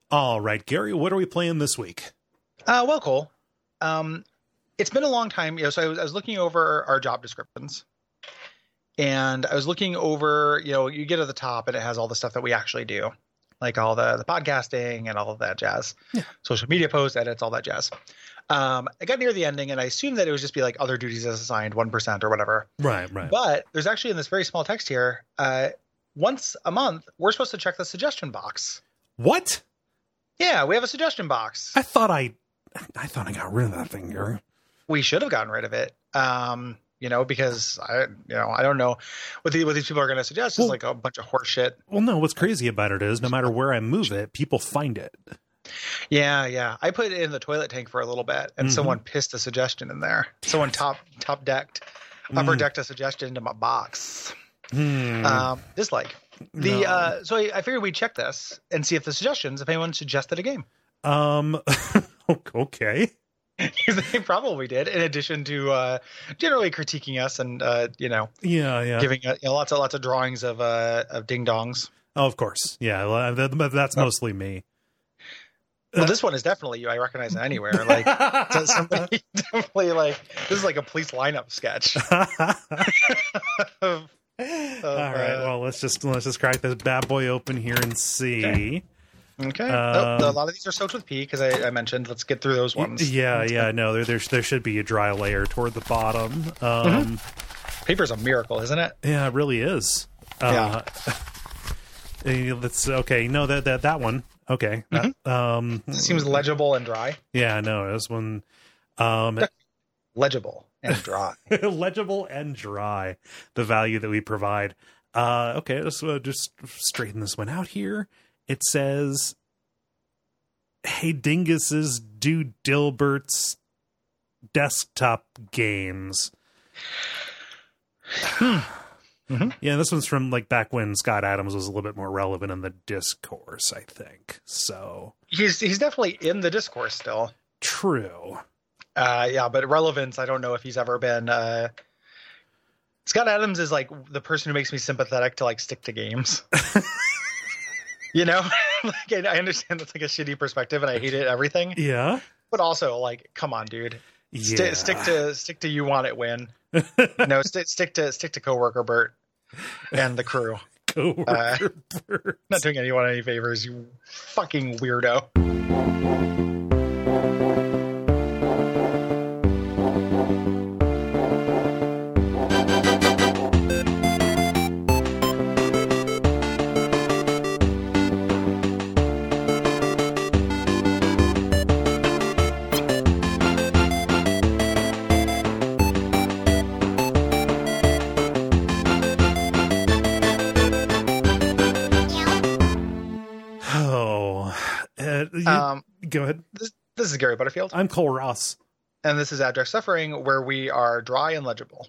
All right, Gary, what are we playing this week? Well, Cole, it's been a long time. So I was looking over our job descriptions, and I was looking over, you get to the top and it has all the stuff that we actually do, like all the podcasting and all of that jazz, social media posts, edits, all that jazz. I got near the ending and I assumed that it would just be like other duties as assigned 1% or whatever. Right. But there's actually in this very small text here, once a month, we're supposed to check the suggestion box. What? Yeah, we have a suggestion box. I thought I got rid of that thing, Gary. We should have gotten rid of it. Because I don't know what these people are going to suggest. It's like a bunch of horse shit. Well, no, what's crazy about it is no matter where I move it, people find it. Yeah. I put it in the toilet tank for a little bit and someone pissed a suggestion in there. Someone upper decked a suggestion into my box. Dislike. So I figured we'd check this and see if if anyone suggested a game. Okay. They probably did, in addition to generally critiquing us and giving lots of drawings of ding dongs. Oh, of course, yeah, that's mostly me. Well, this one is definitely you. I recognize it anywhere. Like somebody definitely this is like a police lineup sketch. All right, well let's just crack this bad boy open here and see. Okay. A lot of these are soaked with pee because I mentioned. Let's get through those ones. Yeah. No, there should be a dry layer toward the bottom. Paper's a miracle, isn't it? Yeah, it really is. Yeah. That's okay. No, that one. Okay. It seems legible and dry. Yeah. No, this one. Legible and dry. Legible and dry. The value that we provide. Okay. Let's just straighten this one out here. It says, "Hey dinguses, do Dilbert's desktop games." Yeah, this one's from like back when Scott Adams was a little bit more relevant in the discourse, I think. So he's definitely in the discourse still. True. But relevance, I don't know if he's ever been. Scott Adams is like the person who makes me sympathetic to like stick to games. Like I understand that's like a shitty perspective, and I hate it. Everything. Yeah. But also, like, come on, dude. Yeah. Stick to you want it win. No, stick to coworker Bert and the crew. Coworker Bert. Not doing anyone any favors, you fucking weirdo. Go ahead. This is Gary Butterfield. I'm Cole Ross. And this is Abject Suffering, where we are dry and legible.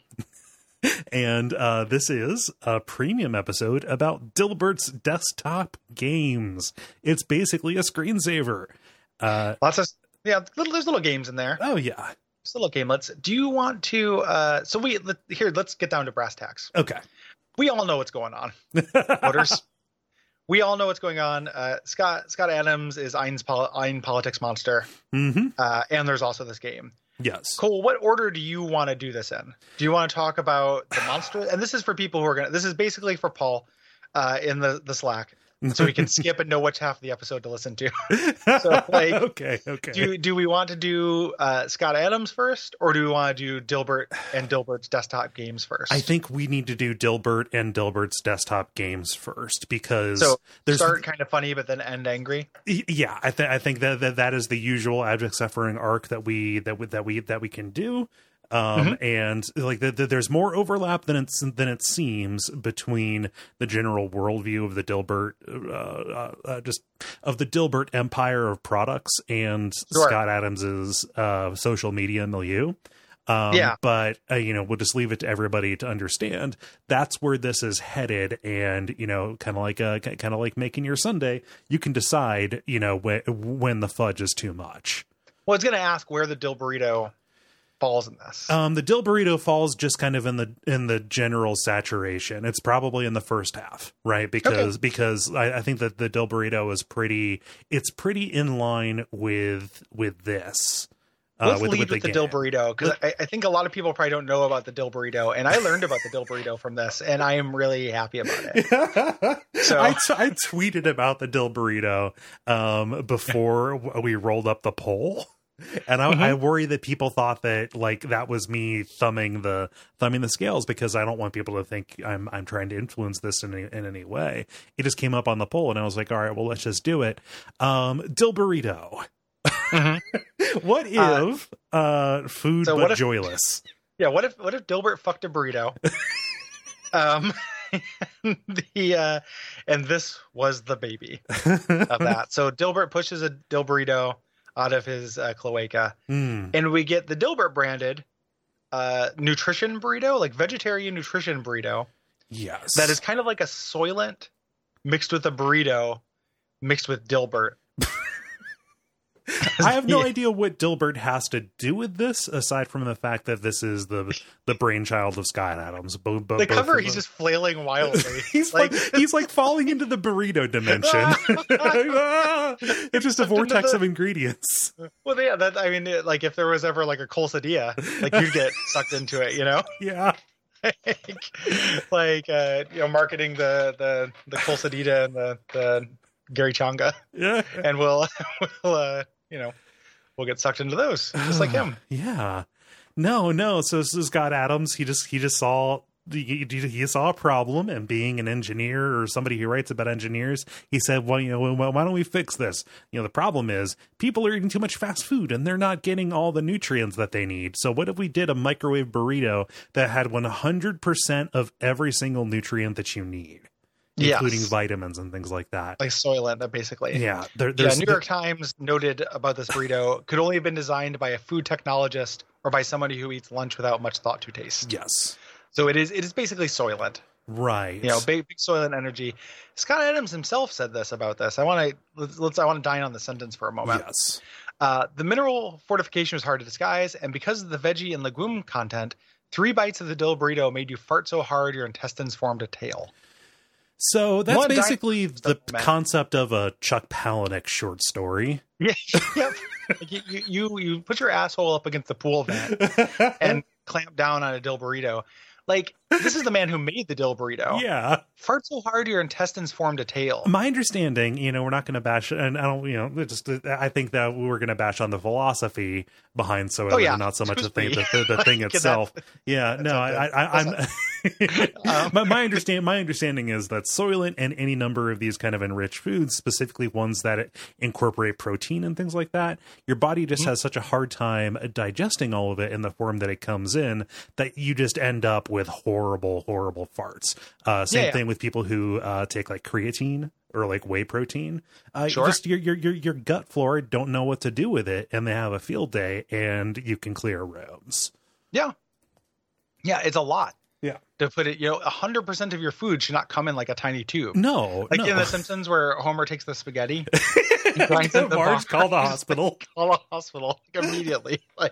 And this is a premium episode about Dilbert's desktop games. It's basically a screensaver. There's little games in there. Oh, yeah. Just little gamelets. Do you want to... let's get down to brass tacks. Okay. We all know what's going on. Voters. We all know what's going on. Scott Adams is Ein politics monster. And there's also this game. Yes. Cole, what order do you want to do this in? Do you want to talk about the monster? And this is for people who are this is basically for Paul in the Slack. So we can skip and know which half of the episode to listen to. So, like, okay. Do we want to do Scott Adams first, or do we want to do Dilbert and Dilbert's desktop games first? I think we need to do Dilbert and Dilbert's desktop games first, because start kind of funny, but then end angry. Yeah, I think that is the usual Abject Suffering arc that we can do. And like there's more overlap than it seems between the general worldview of the Dilbert, just of the Dilbert empire of products and Scott Adams's social media milieu. But we'll just leave it to everybody to understand that's where this is headed, and kind of like making your sundae, you can decide when the fudge is too much. Well, it's going to ask where the Dilburrito falls in this? The dill burrito falls just kind of in the general saturation. It's probably in the first half, right? Because I think that the dill burrito is pretty in line with this. Let's lead with the dill burrito, because I think a lot of people probably don't know about the dill burrito, and I learned about the dill burrito from this, and I am really happy about it. So I tweeted about the dill burrito before we rolled up the poll, and I worry that people thought that like that was me thumbing the scales, because I don't want people to think I'm trying to influence this in any way. It just came up on the poll, and I was like, all right, well, let's just do it. Dill burrito. What if food but joyless? Yeah, what if Dilbert fucked a burrito? And this was the baby of that. So Dilbert pushes a dill burrito out of his cloaca, and we get the Dilbert branded nutrition burrito, like vegetarian nutrition burrito. Yes, that is kind of like a Soylent mixed with a burrito mixed with Dilbert. I have no idea what Dilbert has to do with this, aside from the fact that this is the brainchild of Scott Adams. The cover, he's just flailing wildly. he's like falling into the burrito dimension. It's just a vortex of ingredients. Well, yeah, like if there was ever like a quesadilla, like you'd get sucked into it, you know? Yeah. like marketing the quesadilla and the Gary Changa. Yeah. And we'll get sucked into those, just like him. Yeah. No. So this is Scott Adams. He just saw he saw a problem, and being an engineer or somebody who writes about engineers, he said, well, why don't we fix this? The problem is people are eating too much fast food and they're not getting all the nutrients that they need. So what if we did a microwave burrito that had 100% of every single nutrient that you need? Including vitamins and things like that. Like Soylent, basically. Yeah. New York Times noted about this burrito could only have been designed by a food technologist or by somebody who eats lunch without much thought to taste. Yes. So it is basically Soylent. Right. Big Soylent energy. Scott Adams himself said this about this. I want to dine on the sentence for a moment. Yes. The mineral fortification was hard to disguise, and because of the veggie and legume content, 3 bites of the dill burrito made you fart so hard your intestines formed a tail. So that's basically the concept of a Chuck Palahniuk short story. Yeah, yep. You put your asshole up against the pool vent and clamp down on a dill burrito. Like, this is the man who made the dill burrito. Yeah. Fart so hard your intestines formed a tail. My understanding, we're not going to bash, and I don't, I think that we're going to bash on the philosophy behind Soylent, and not so much the thing itself. Yeah, no, my understanding is that Soylent and any number of these kind of enriched foods, specifically ones that incorporate protein and things like that, your body just has such a hard time digesting all of it in the form that it comes in, that you just end up with horrible farts. Same thing with people who take like creatine or like whey protein. Sure. Just your gut flora don't know what to do with it, and they have a field day, and you can clear rooms. Yeah, it's a lot. Yeah. To put it, 100% of your food should not come in like a tiny tube. No. Like in The Simpsons where Homer takes the spaghetti. Marge, call the hospital. Call the hospital immediately. Like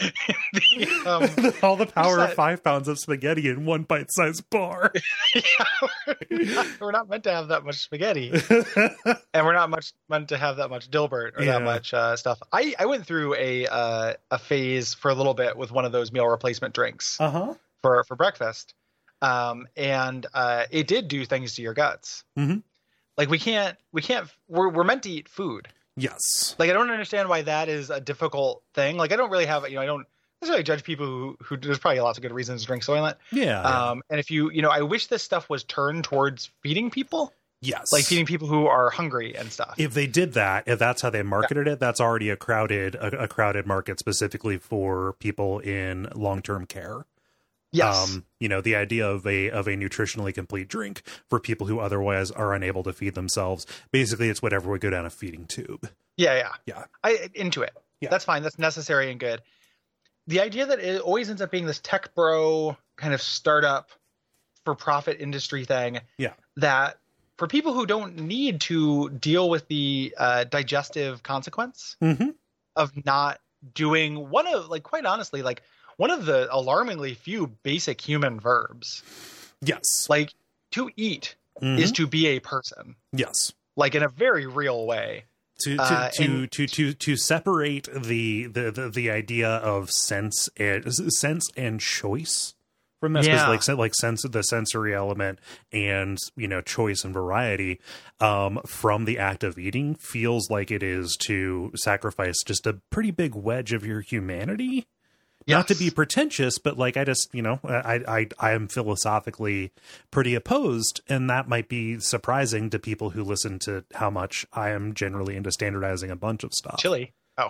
all the power of 5 pounds of spaghetti in one bite-sized bar. We're not meant to have that much spaghetti. And we're not meant to have that much Dilbert or that much stuff. I went through a phase for a little bit with one of those meal replacement drinks. Uh-huh. For breakfast, and it did do things to your guts. Mm-hmm. Like we're meant to eat food. Yes. Like I don't understand why that is a difficult thing. Like I don't really have, I don't necessarily judge people who there's probably lots of good reasons to drink Soylent. Yeah. And if I wish this stuff was turned towards feeding people. Yes. Like feeding people who are hungry and stuff. If they did that, if that's how they marketed it, that's already a crowded market specifically for people in long-term care. Yes. The idea of a nutritionally complete drink for people who otherwise are unable to feed themselves. Basically, it's whatever would go down a feeding tube. Yeah. Yeah. Into it. Yeah. That's fine. That's necessary and good. The idea that it always ends up being this tech bro kind of startup for profit industry thing. Yeah. That for people who don't need to deal with the digestive consequence mm-hmm. of not doing quite honestly, like one of the alarmingly few basic human verbs. Yes. Like, to eat is to be a person. Yes. Like, in a very real way. To separate the idea of sense and choice from that, like sense of the sensory element and, you know, choice and variety from the act of eating feels like it is to sacrifice just a pretty big wedge of your humanity. Yes. Not to be pretentious, but like I just, you know, I am philosophically pretty opposed, and that might be surprising to people who listen to how much I am generally into standardizing a bunch of stuff. Chili. Oh.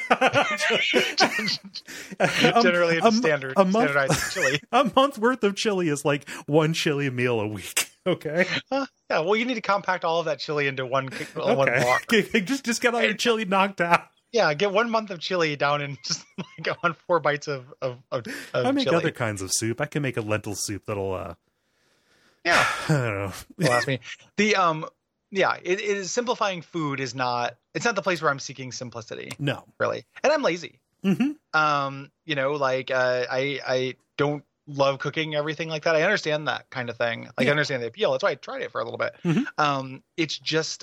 Generally into standardizing chili. A month worth of chili is like one chili meal a week. Okay. Yeah, well, you need to compact all of that chili into one bar. Just get all your chili knocked out. Yeah, get 1 month of chili down in just like on 4 bites of I make chili. other kinds of soup. I can make a lentil soup that'll yeah. I don't know. Well, ask me. The it is simplifying food is not, it's not the place where I'm seeking simplicity. No. Really. And I'm lazy. Mm-hmm. You know, like I don't love cooking everything like that. I understand that kind of thing. Like I understand the appeal. That's why I tried it for a little bit. Mm-hmm. It's just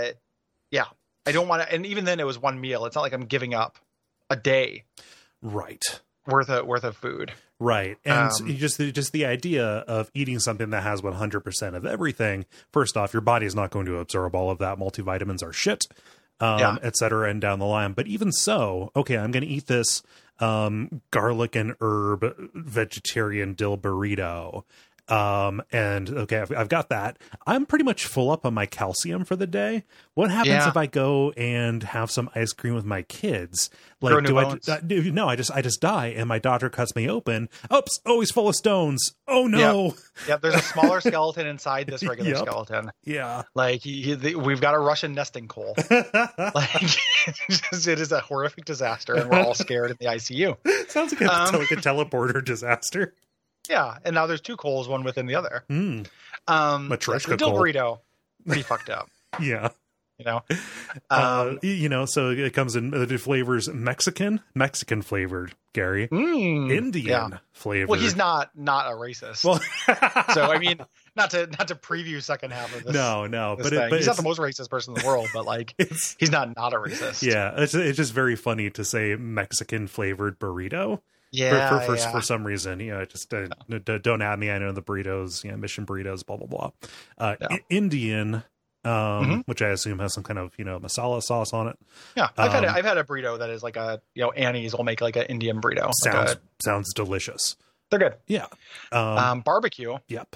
I don't want to, and even then it was one meal. It's not like I'm giving up a day right worth of food. Right. And just the idea of eating something that has 100% of everything. First off, your body is not going to absorb all of that. Multivitamins are shit, et cetera, and down the line. But even so, okay, I'm going to eat this garlic and herb vegetarian dill burrito. And okay, I've got that. I'm pretty much full up on my calcium for the day. What happens if I go and have some ice cream with my kids? Like, no, I just die and my daughter cuts me open. Oops. Oh, he's full of stones. Oh no. Yep. There's a smaller skeleton inside this regular skeleton. Yeah. Like we've got a Russian nesting coal. Like it is a horrific disaster and we're all scared in the ICU. Sounds like a teleporter disaster. Yeah, and now there's 2 coals, one within the other. Matryoshka dill coal. burrito, pretty fucked up. Yeah, you know, so it comes in the flavors: Mexican flavored, Gary, Indian flavored. Well, he's not a racist. Well, so I mean, not to preview second half of this. No, but he's not the most racist person in the world, but like he's not a racist. Yeah, it's just very funny to say Mexican flavored burrito. Yeah, for some reason, you know, just don't add me. I know the burritos, you know, Mission burritos, blah blah blah. Indian, which I assume has some kind of, you know, masala sauce on it. Yeah, I've had a burrito that is like a, you know, Annie's will make like an Indian burrito. Sounds delicious. They're good. Yeah. Barbecue. Yep.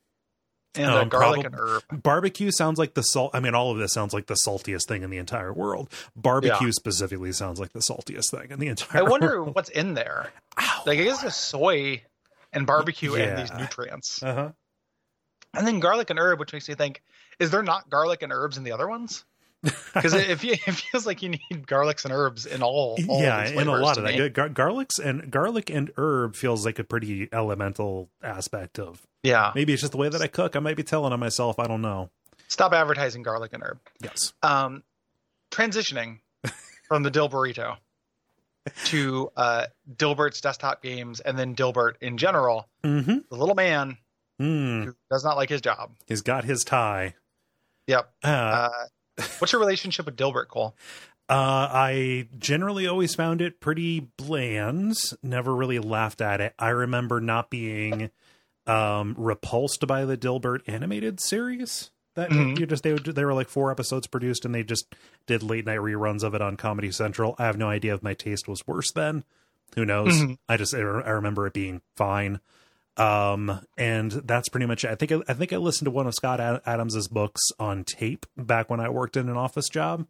And garlic and herb. Barbecue sounds like the salt. I mean, all of this sounds like the saltiest thing in the entire world. Barbecue specifically sounds like the saltiest thing in the entire world. I wonder what's in there. Like, I guess there's soy and barbecue and these nutrients. Uh-huh. And then garlic and herb, which makes me think, is there not garlic and herbs in the other ones? Because it feels like you need garlics and herbs in all in a lot of that. Garlic and herb feels like a pretty elemental aspect of. Yeah, maybe it's just the way that I cook. I might be telling on myself. I don't know. Stop advertising garlic and herb. Yes. Transitioning from the dill burrito to Dilbert's desktop games, and then Dilbert in general. Mm-hmm. The little man who does not like his job. He's got his tie. Yep. What's your relationship with Dilbert, Cole? I generally always found it pretty bland. Never really laughed at it. I remember not being repulsed by the Dilbert animated series. That they were like 4 episodes produced, and they just did late night reruns of it on Comedy Central. I have no idea if my taste was worse then. Who knows? I remember it being fine. And that's pretty much it. I think I listened to one of Scott Adams's books on tape back when I worked in an office job.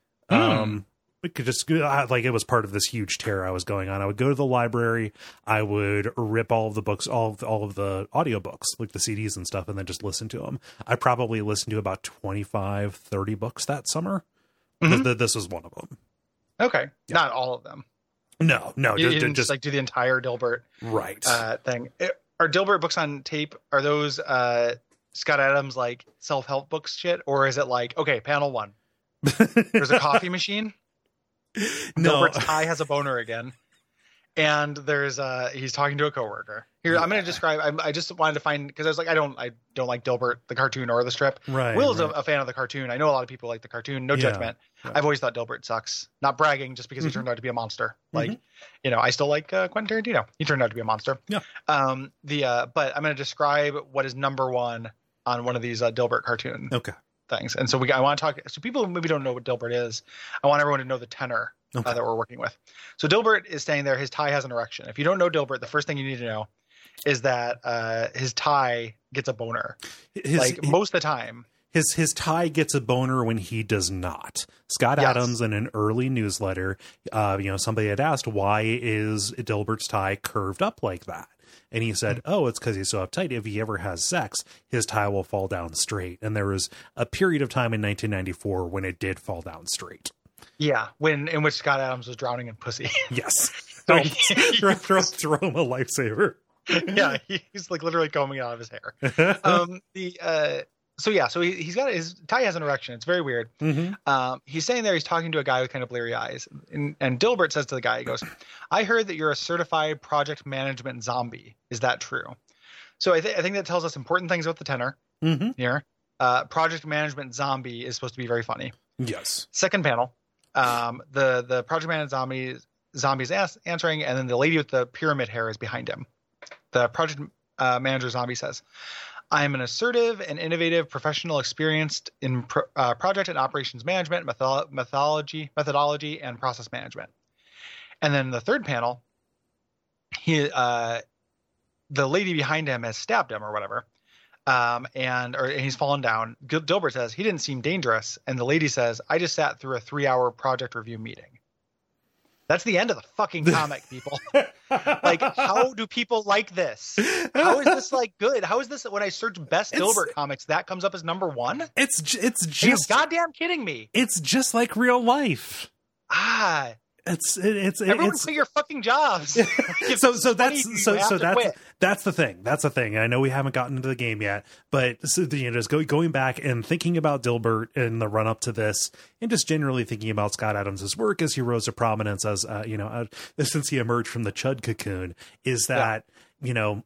It could just like, it was part of this huge tear I was going on. I would go to the library, I would rip all of the books, all of the audiobooks, like the CDs and stuff, and then just listen to them. I probably listened to about 25, 30 books that summer. This was one of them. Okay. Yeah. Not all of them. No, you didn't just like do the entire Dilbert thing. Are Dilbert books on tape? Are those Scott Adams like self-help books shit, or is it like, okay, panel 1, there's a coffee machine. No, Dilbert's tie has a boner again, And there's he's talking to a coworker. Here, I'm going to describe. I just wanted to find, because I was like, I don't like Dilbert the cartoon or the strip. Right. Will's a fan of the cartoon. I know a lot of people like the cartoon. No judgment. Yeah. I've always thought Dilbert sucks. Not bragging, just because he turned out to be a monster. Like, I still like Quentin Tarantino. He turned out to be a monster. Yeah. But I'm going to describe what is number one on one of these Dilbert cartoon things. And so I want to talk. So people who maybe don't know what Dilbert is, I want everyone to know the tenor that we're working with. So Dilbert is staying there. His tie has an erection. If you don't know Dilbert, the first thing you need to know is that his tie gets a boner. Most of the time. His tie gets a boner when he does not. Scott Adams, in an early newsletter, somebody had asked, why is Dilbert's tie curved up like that? And he said, it's because he's so uptight. If he ever has sex, his tie will fall down straight. And there was a period of time in 1994 when it did fall down straight. Yeah, in which Scott Adams was drowning in pussy. Yes. So throw him a lifesaver. Yeah, he's like literally combing it out of his hair. So he's got his tie has an erection. It's very weird. He's sitting there. He's talking to a guy with kind of bleary eyes, and Dilbert says to the guy, he goes, "I heard that you're a certified project management zombie. Is that true?" So I think that tells us important things about the tenor here. Project management zombie is supposed to be very funny. Yes. Second panel, the project management zombie's answering, and then the lady with the pyramid hair is behind him. The project manager zombie says, "I am an assertive and innovative professional experienced in project and operations management, methodology, and process management." And then the third panel, the lady behind him has stabbed him or whatever, and he's fallen down. Dilbert says he didn't seem dangerous, and the lady says, "I just sat through a 3-hour project review meeting." That's the end of the fucking comic, people. Like, how do people like this? How is this like good? How is this when I search best Dilbert comics, that comes up as number one? It's just, are you goddamn kidding me? It's just like real life. It's everyone quit your fucking jobs. so that's the thing. That's the thing. I know we haven't gotten into the game yet, but just going back and thinking about Dilbert in the run up to this, and just generally thinking about Scott Adams's work as he rose to prominence as since he emerged from the Chud cocoon, is that the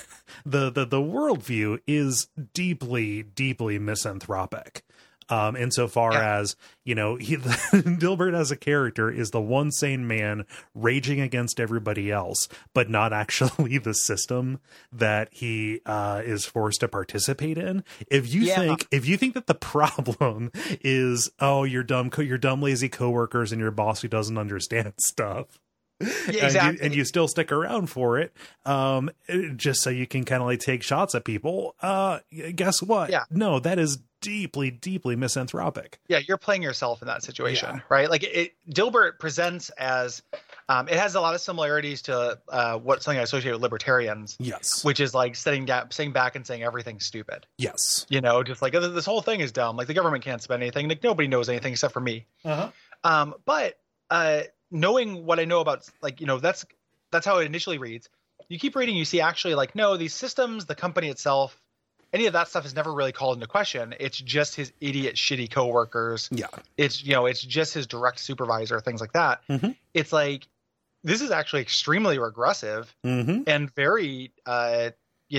worldview is deeply, deeply misanthropic. Insofar as, Dilbert as a character is the one sane man raging against everybody else, but not actually the system that he is forced to participate in. If you think that the problem is, your dumb lazy coworkers and your boss who doesn't understand stuff, exactly, and you still stick around for it, just so you can kind of like take shots at people, guess what? No, that is deeply, deeply misanthropic. Yeah, you're playing yourself in that situation, right? Like Dilbert presents as it has a lot of similarities to something I associate with libertarians. Yes, which is like sitting back and saying everything's stupid. Yes, just like this whole thing is dumb. Like the government can't spend anything. Like nobody knows anything except for me. But knowing what I know about, that's how it initially reads. You keep reading, you see actually no, these systems, the company itself, any of that stuff is never really called into question. It's just his idiot, shitty coworkers. Yeah. It's, it's just his direct supervisor, things like that. It's like, this is actually extremely regressive and very, there's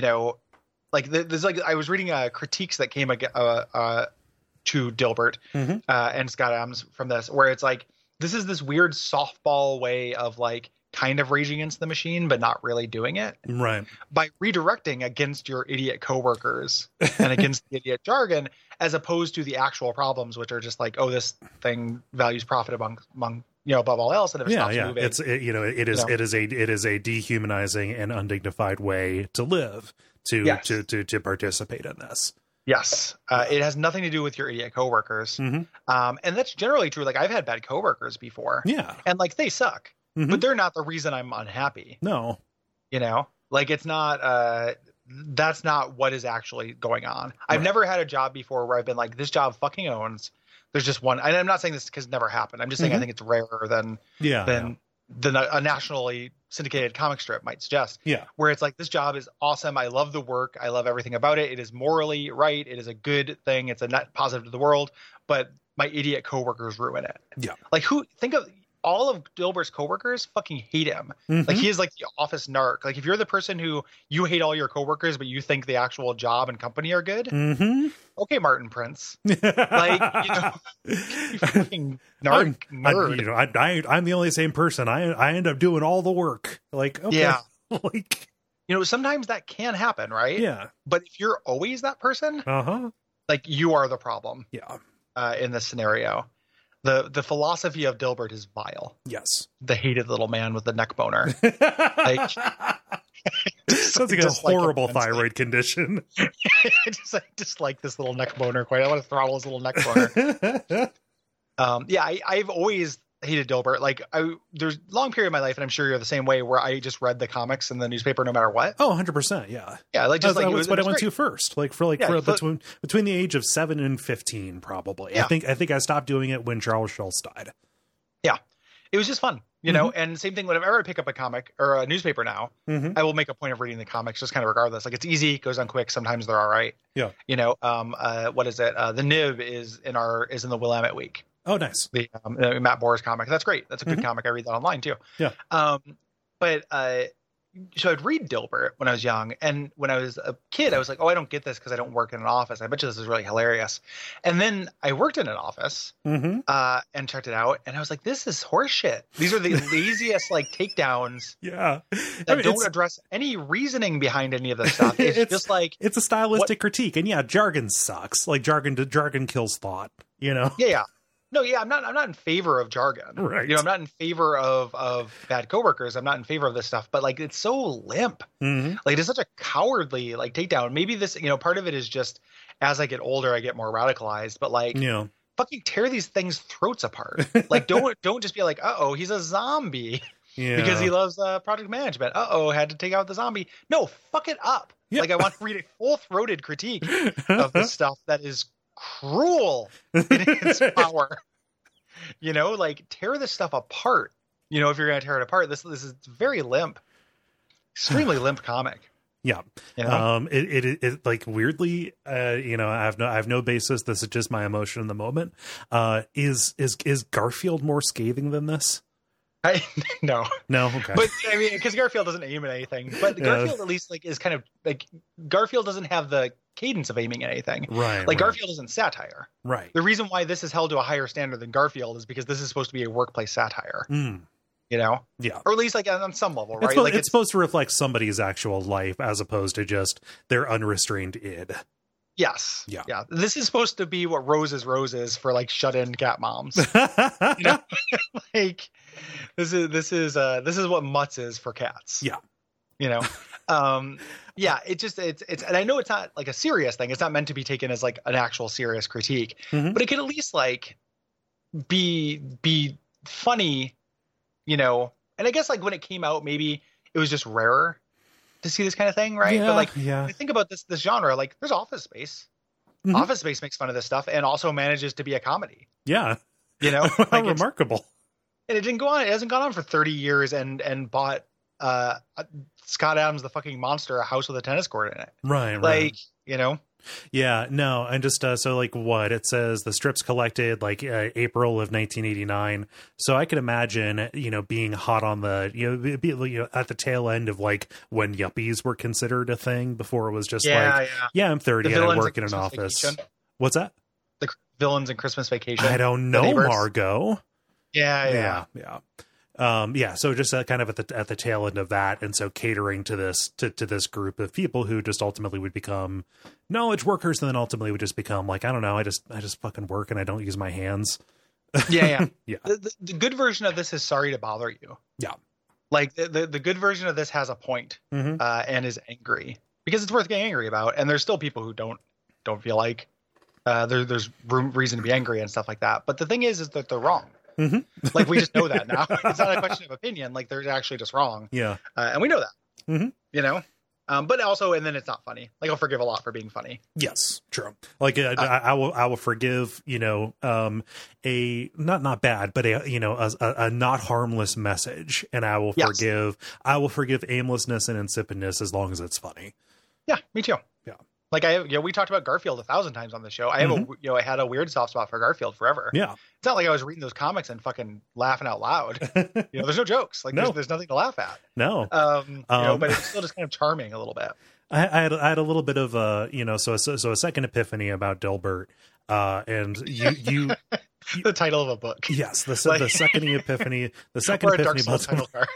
I was reading critiques that came to Dilbert and Scott Adams from this, where it's like, this is this weird softball way of kind of raging against the machine, but not really doing it. Right. By redirecting against your idiot coworkers and against the idiot jargon, as opposed to the actual problems, which are just this thing values profit among above all else. And if it stops moving, it is a dehumanizing and undignified way to live, to participate in this. Yes. It has nothing to do with your idiot coworkers. And that's generally true. I've had bad coworkers before. Yeah. And they suck. But they're not the reason I'm unhappy. No. It's not, that's not what is actually going on. I've never had a job before where I've been this job fucking owns. There's just one. And I'm not saying this because it never happened. I'm just saying I think it's rarer than a nationally syndicated comic strip might suggest. Yeah. Where it's this job is awesome. I love the work. I love everything about it. It is morally right. It is a good thing. It's a net positive to the world. But my idiot coworkers ruin it. Yeah. all of Dilbert's coworkers fucking hate him. Like he is like the office narc. Like if you're the person who you hate all your coworkers, but you think the actual job and company are good. Okay, Martin Prince. Like, you know, you fucking narc nerd. I'm the only same person. I end up doing all the work. Like, okay. Yeah. Like, you know, sometimes that can happen, right? Yeah. But if you're always that person, like you are the problem. Yeah. In this scenario. The philosophy of Dilbert is vile. Yes. The hated little man with the neck boner. Like, sounds like a horrible thyroid condition. I just like this little neck boner quite. I want to throttle his little neck boner. Yeah, I've always hated Dilbert. Like there's a long period of my life, and I'm sure you're the same way, where I just read the comics in the newspaper no matter what. Oh, 100%. Yeah. Yeah. Like just that's what I went to first. Like for between the age of 7 and 15, probably. Yeah. I think I stopped doing it when Charles Schultz died. Yeah. It was just fun, you know, and same thing whenever I pick up a comic or a newspaper now, I will make a point of reading the comics just kind of regardless. Like it's easy, it goes on quick. Sometimes they're all right. Yeah. You know, what is it? The Nib is in the Willamette week. Oh, nice. The Matt Boris comic. That's great. That's a good comic. I read that online too. Yeah. But so I'd read Dilbert when I was young, and when I was a kid, I was like, oh, I don't get this because I don't work in an office. I bet you this is really hilarious. And then I worked in an office and checked it out, and I was like, this is horseshit. These are the laziest like takedowns. Yeah. That don't address any reasoning behind any of this stuff. It's just like it's a stylistic critique, and yeah, jargon sucks. Like jargon kills thought. You know. Yeah. No, yeah, I'm not in favor of jargon. Right. You know, I'm not in favor of bad coworkers. I'm not in favor of this stuff. But like, it's so limp. Like, it's such a cowardly like takedown. Maybe this, you know, part of it is just as I get older, I get more radicalized. But like, fucking tear these things' throats apart. Like, don't just be like, oh, he's a zombie because he loves project management. Had to take out the zombie. No, fuck it up. Yeah. Like, I want to read a full-throated critique of this stuff that is cruel in its power. You know, like tear this stuff apart. You know, if you're going to tear it apart, this is very limp, extremely limp comic. Yeah. You know? It like weirdly, you know, I have no basis. This is just my emotion in the moment. Is Garfield more scathing than this? No. Okay. But I mean, because Garfield doesn't aim at anything, but Garfield at least like is kind of like Garfield doesn't have the cadence of aiming at anything. Right. Like Garfield isn't satire. Right. The reason why this is held to a higher standard than Garfield is because this is supposed to be a workplace satire. You know? Yeah. Or at least like on some level, right? It's supposed to reflect somebody's actual life as opposed to just their unrestrained id. Yes. Yeah. Yeah. This is supposed to be what Rose is for like shut-in cat moms. You know? Like this is what Mutz is for cats. Yeah. You know? Yeah, it's and I know it's not like a serious thing. It's not meant to be taken as like an actual serious critique, but it can at least like be funny, you know? And I guess like when it came out, maybe it was just rarer to see this kind of thing, right? Yeah, but like when I think about this genre, like there's Office Space. Office Space makes fun of this stuff and also manages to be a comedy. Yeah. You know? How like remarkable. And it didn't go on. It hasn't gone on for 30 years and bought Scott Adams, the fucking monster, a house with a tennis court in it. Right. Like, you know? Yeah, no, and just so like what it says, the strips collected like April of 1989. So I could imagine, you know, being hot on the, you know, at the tail end of like when yuppies were considered a thing before it was just I'm 30 and I work in an office. Vacation. What's that? The Villains in Christmas Vacation. I don't know, Margot. Yeah. So just kind of at the tail end of that, and so catering to this to this group of people who just ultimately would become knowledge workers, and then ultimately would just become like, I don't know, I just fucking work and I don't use my hands. Yeah. Yeah. The good version of this is sorry to bother you. Yeah. Like the good version of this has a point, and is angry because it's worth getting angry about, and there's still people who don't feel like there's reason to be angry and stuff like that. But the thing is that they're wrong. Like we just know that now. It's not a question of opinion. Like they're actually just wrong. Yeah. And we know that. You know. But also, and then it's not funny. Like I'll forgive a lot for being funny. Yes, true. Like I will forgive, you know, a not bad, but a not harmless message, and I will forgive aimlessness and insipidness as long as it's funny. Yeah, me too. Yeah. Like we talked about Garfield 1,000 times on the show. I have I had a weird soft spot for Garfield forever. Yeah. It's not like I was reading those comics and fucking laughing out loud. There's no jokes. Like there's nothing to laugh at. No. But it's still just kind of charming a little bit. I had a little bit of a second epiphany about Dilbert, and you the title of a book. Yes, the second epiphany. The second or a epiphany Dark Souls title card.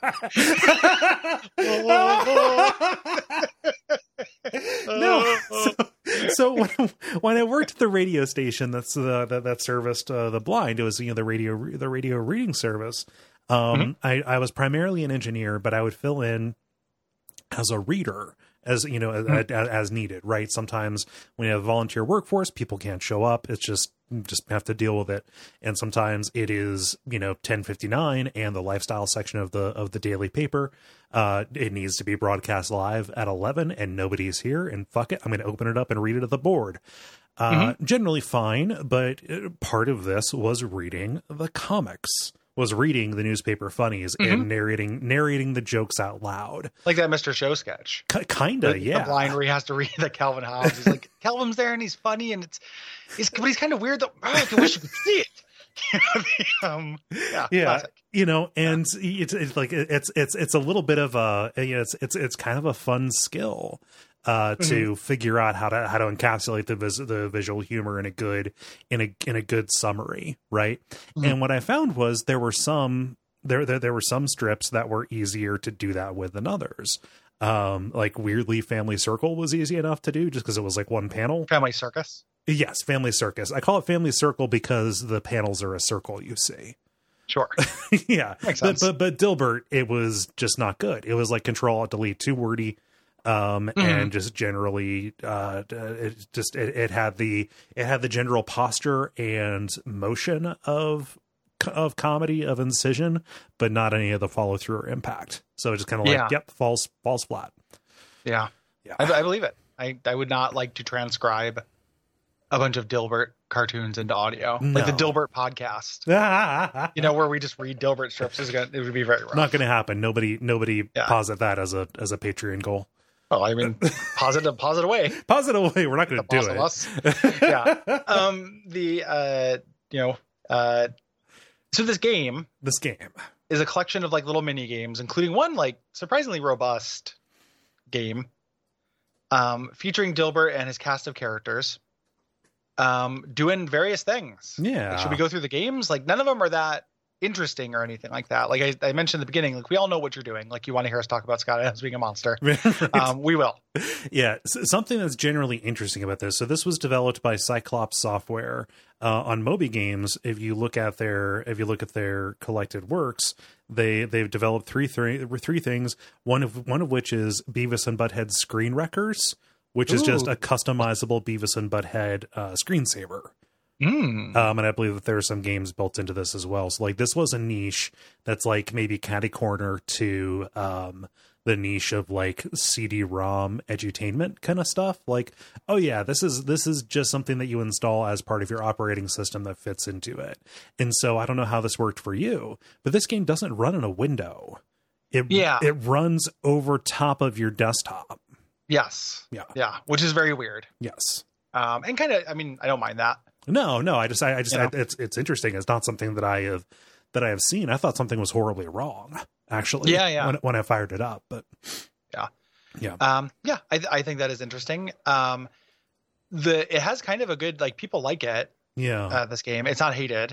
No. So when I worked at the radio station that serviced the blind, it was the radio reading service. I was primarily an engineer, but I would fill in as a reader, as as needed, right? Sometimes when you have a volunteer workforce, people can't show up. It's just have to deal with it. And sometimes it is 10:59 and the lifestyle section of the daily paper, it needs to be broadcast live at 11 and nobody's here, and fuck it, I'm going to open it up and read it at the board. Generally fine, but part of this was reading the comics, was reading the newspaper funnies and narrating the jokes out loud. Like that Mr. Show sketch. Kinda, yeah. The blind where he has to read the Calvin Hobbes. He's like, Calvin's there and he's funny and but he's kind of weird though. I wish you could see it. Yeah. And it's like it's a little bit of a it's kind of a fun skill to figure out how to encapsulate the visual humor in a good summary, right? And what I found was there were some strips that were easier to do that with than others. Like weirdly, Family Circle was easy enough to do just because it was like one panel. Family Circus. Yes, Family Circus. I call it Family Circle because the panels are a circle, you see. Sure. Yeah. Makes sense. But Dilbert, it was just not good. It was like Control Alt Delete too wordy. And just generally, it had the general posture and motion of comedy, of incision, but not any of the follow through or impact. So it's just kind of like, yep, falls flat. Yeah. I believe it. I would not like to transcribe a bunch of Dilbert cartoons into audio, like the Dilbert podcast. Where we just read Dilbert strips. It would be very rough. Not going to happen. Nobody posit that as a Patreon goal. Well, I mean, pause it away. Pause it away. We're not going to do it. So this game is a collection of like little mini games, including one like surprisingly robust game, featuring Dilbert and his cast of characters, doing various things. Yeah. Like, should we go through the games? Like none of them are that interesting or anything like that. Like I mentioned in the beginning, like we all know what you're doing. Like you want to hear us talk about Scott Adams being a monster. Right. We will. Yeah. Something that's generally interesting about this. So this was developed by Cyclops Software on Moby Games. If you look at their collected works, they've developed three things. One of which is Beavis and Butthead Screen Wreckers, which is just a customizable Beavis and Butthead screensaver. And I believe that there are some games built into this as well. So like this was a niche that's like maybe catty corner to the niche of like CD-ROM edutainment kind of stuff. Like, oh yeah, this is just something that you install as part of your operating system that fits into it. And so I don't know how this worked for you, but this game doesn't run in a window. It runs over top of your desktop. Yes. Yeah. Which is very weird. Yes. And kind of, I mean, I don't mind that. No, I just it's interesting. It's not something that I have seen. I thought something was horribly wrong, actually. Yeah. When I fired it up, but yeah. I think that is interesting. It has kind of a good, like, people like it. Yeah. This game, it's not hated.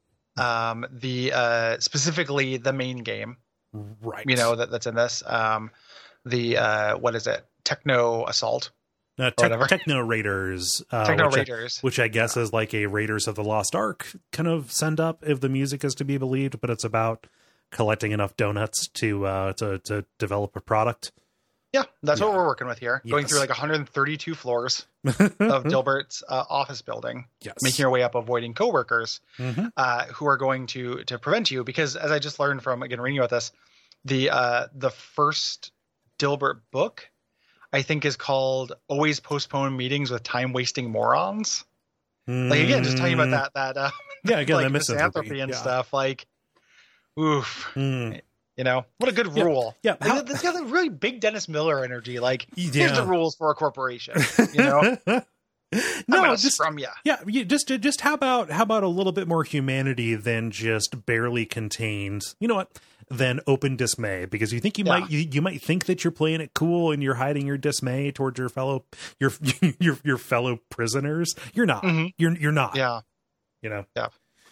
Specifically the main game, right? That's in this. What is it? Techno Assault. Techno Raiders, which I guess is like a Raiders of the Lost Ark kind of send up, if the music is to be believed. But it's about collecting enough donuts to develop a product. Yeah, that's what we're working with here. Yes. Going through like 132 floors of Dilbert's office building, making our way up, avoiding coworkers who are going to prevent you. Because as I just learned from reading about this, the first Dilbert book, I think, is called Always Postpone Meetings with Time-Wasting Morons. Like, again, just talking about that again, like the misanthropy and stuff. Like, oof. You know, what a good rule. Yeah. Like, this got a really big Dennis Miller energy. Like, Yeah. here's the rules for a corporation. You know, No, just from you. Yeah, just how about a little bit more humanity than just barely contained. You know what? Than open dismay, because you think you might think that you're playing it cool and you're hiding your dismay towards your fellow your fellow prisoners. You're not. Mm-hmm. You're not. Yeah. You know. Yeah.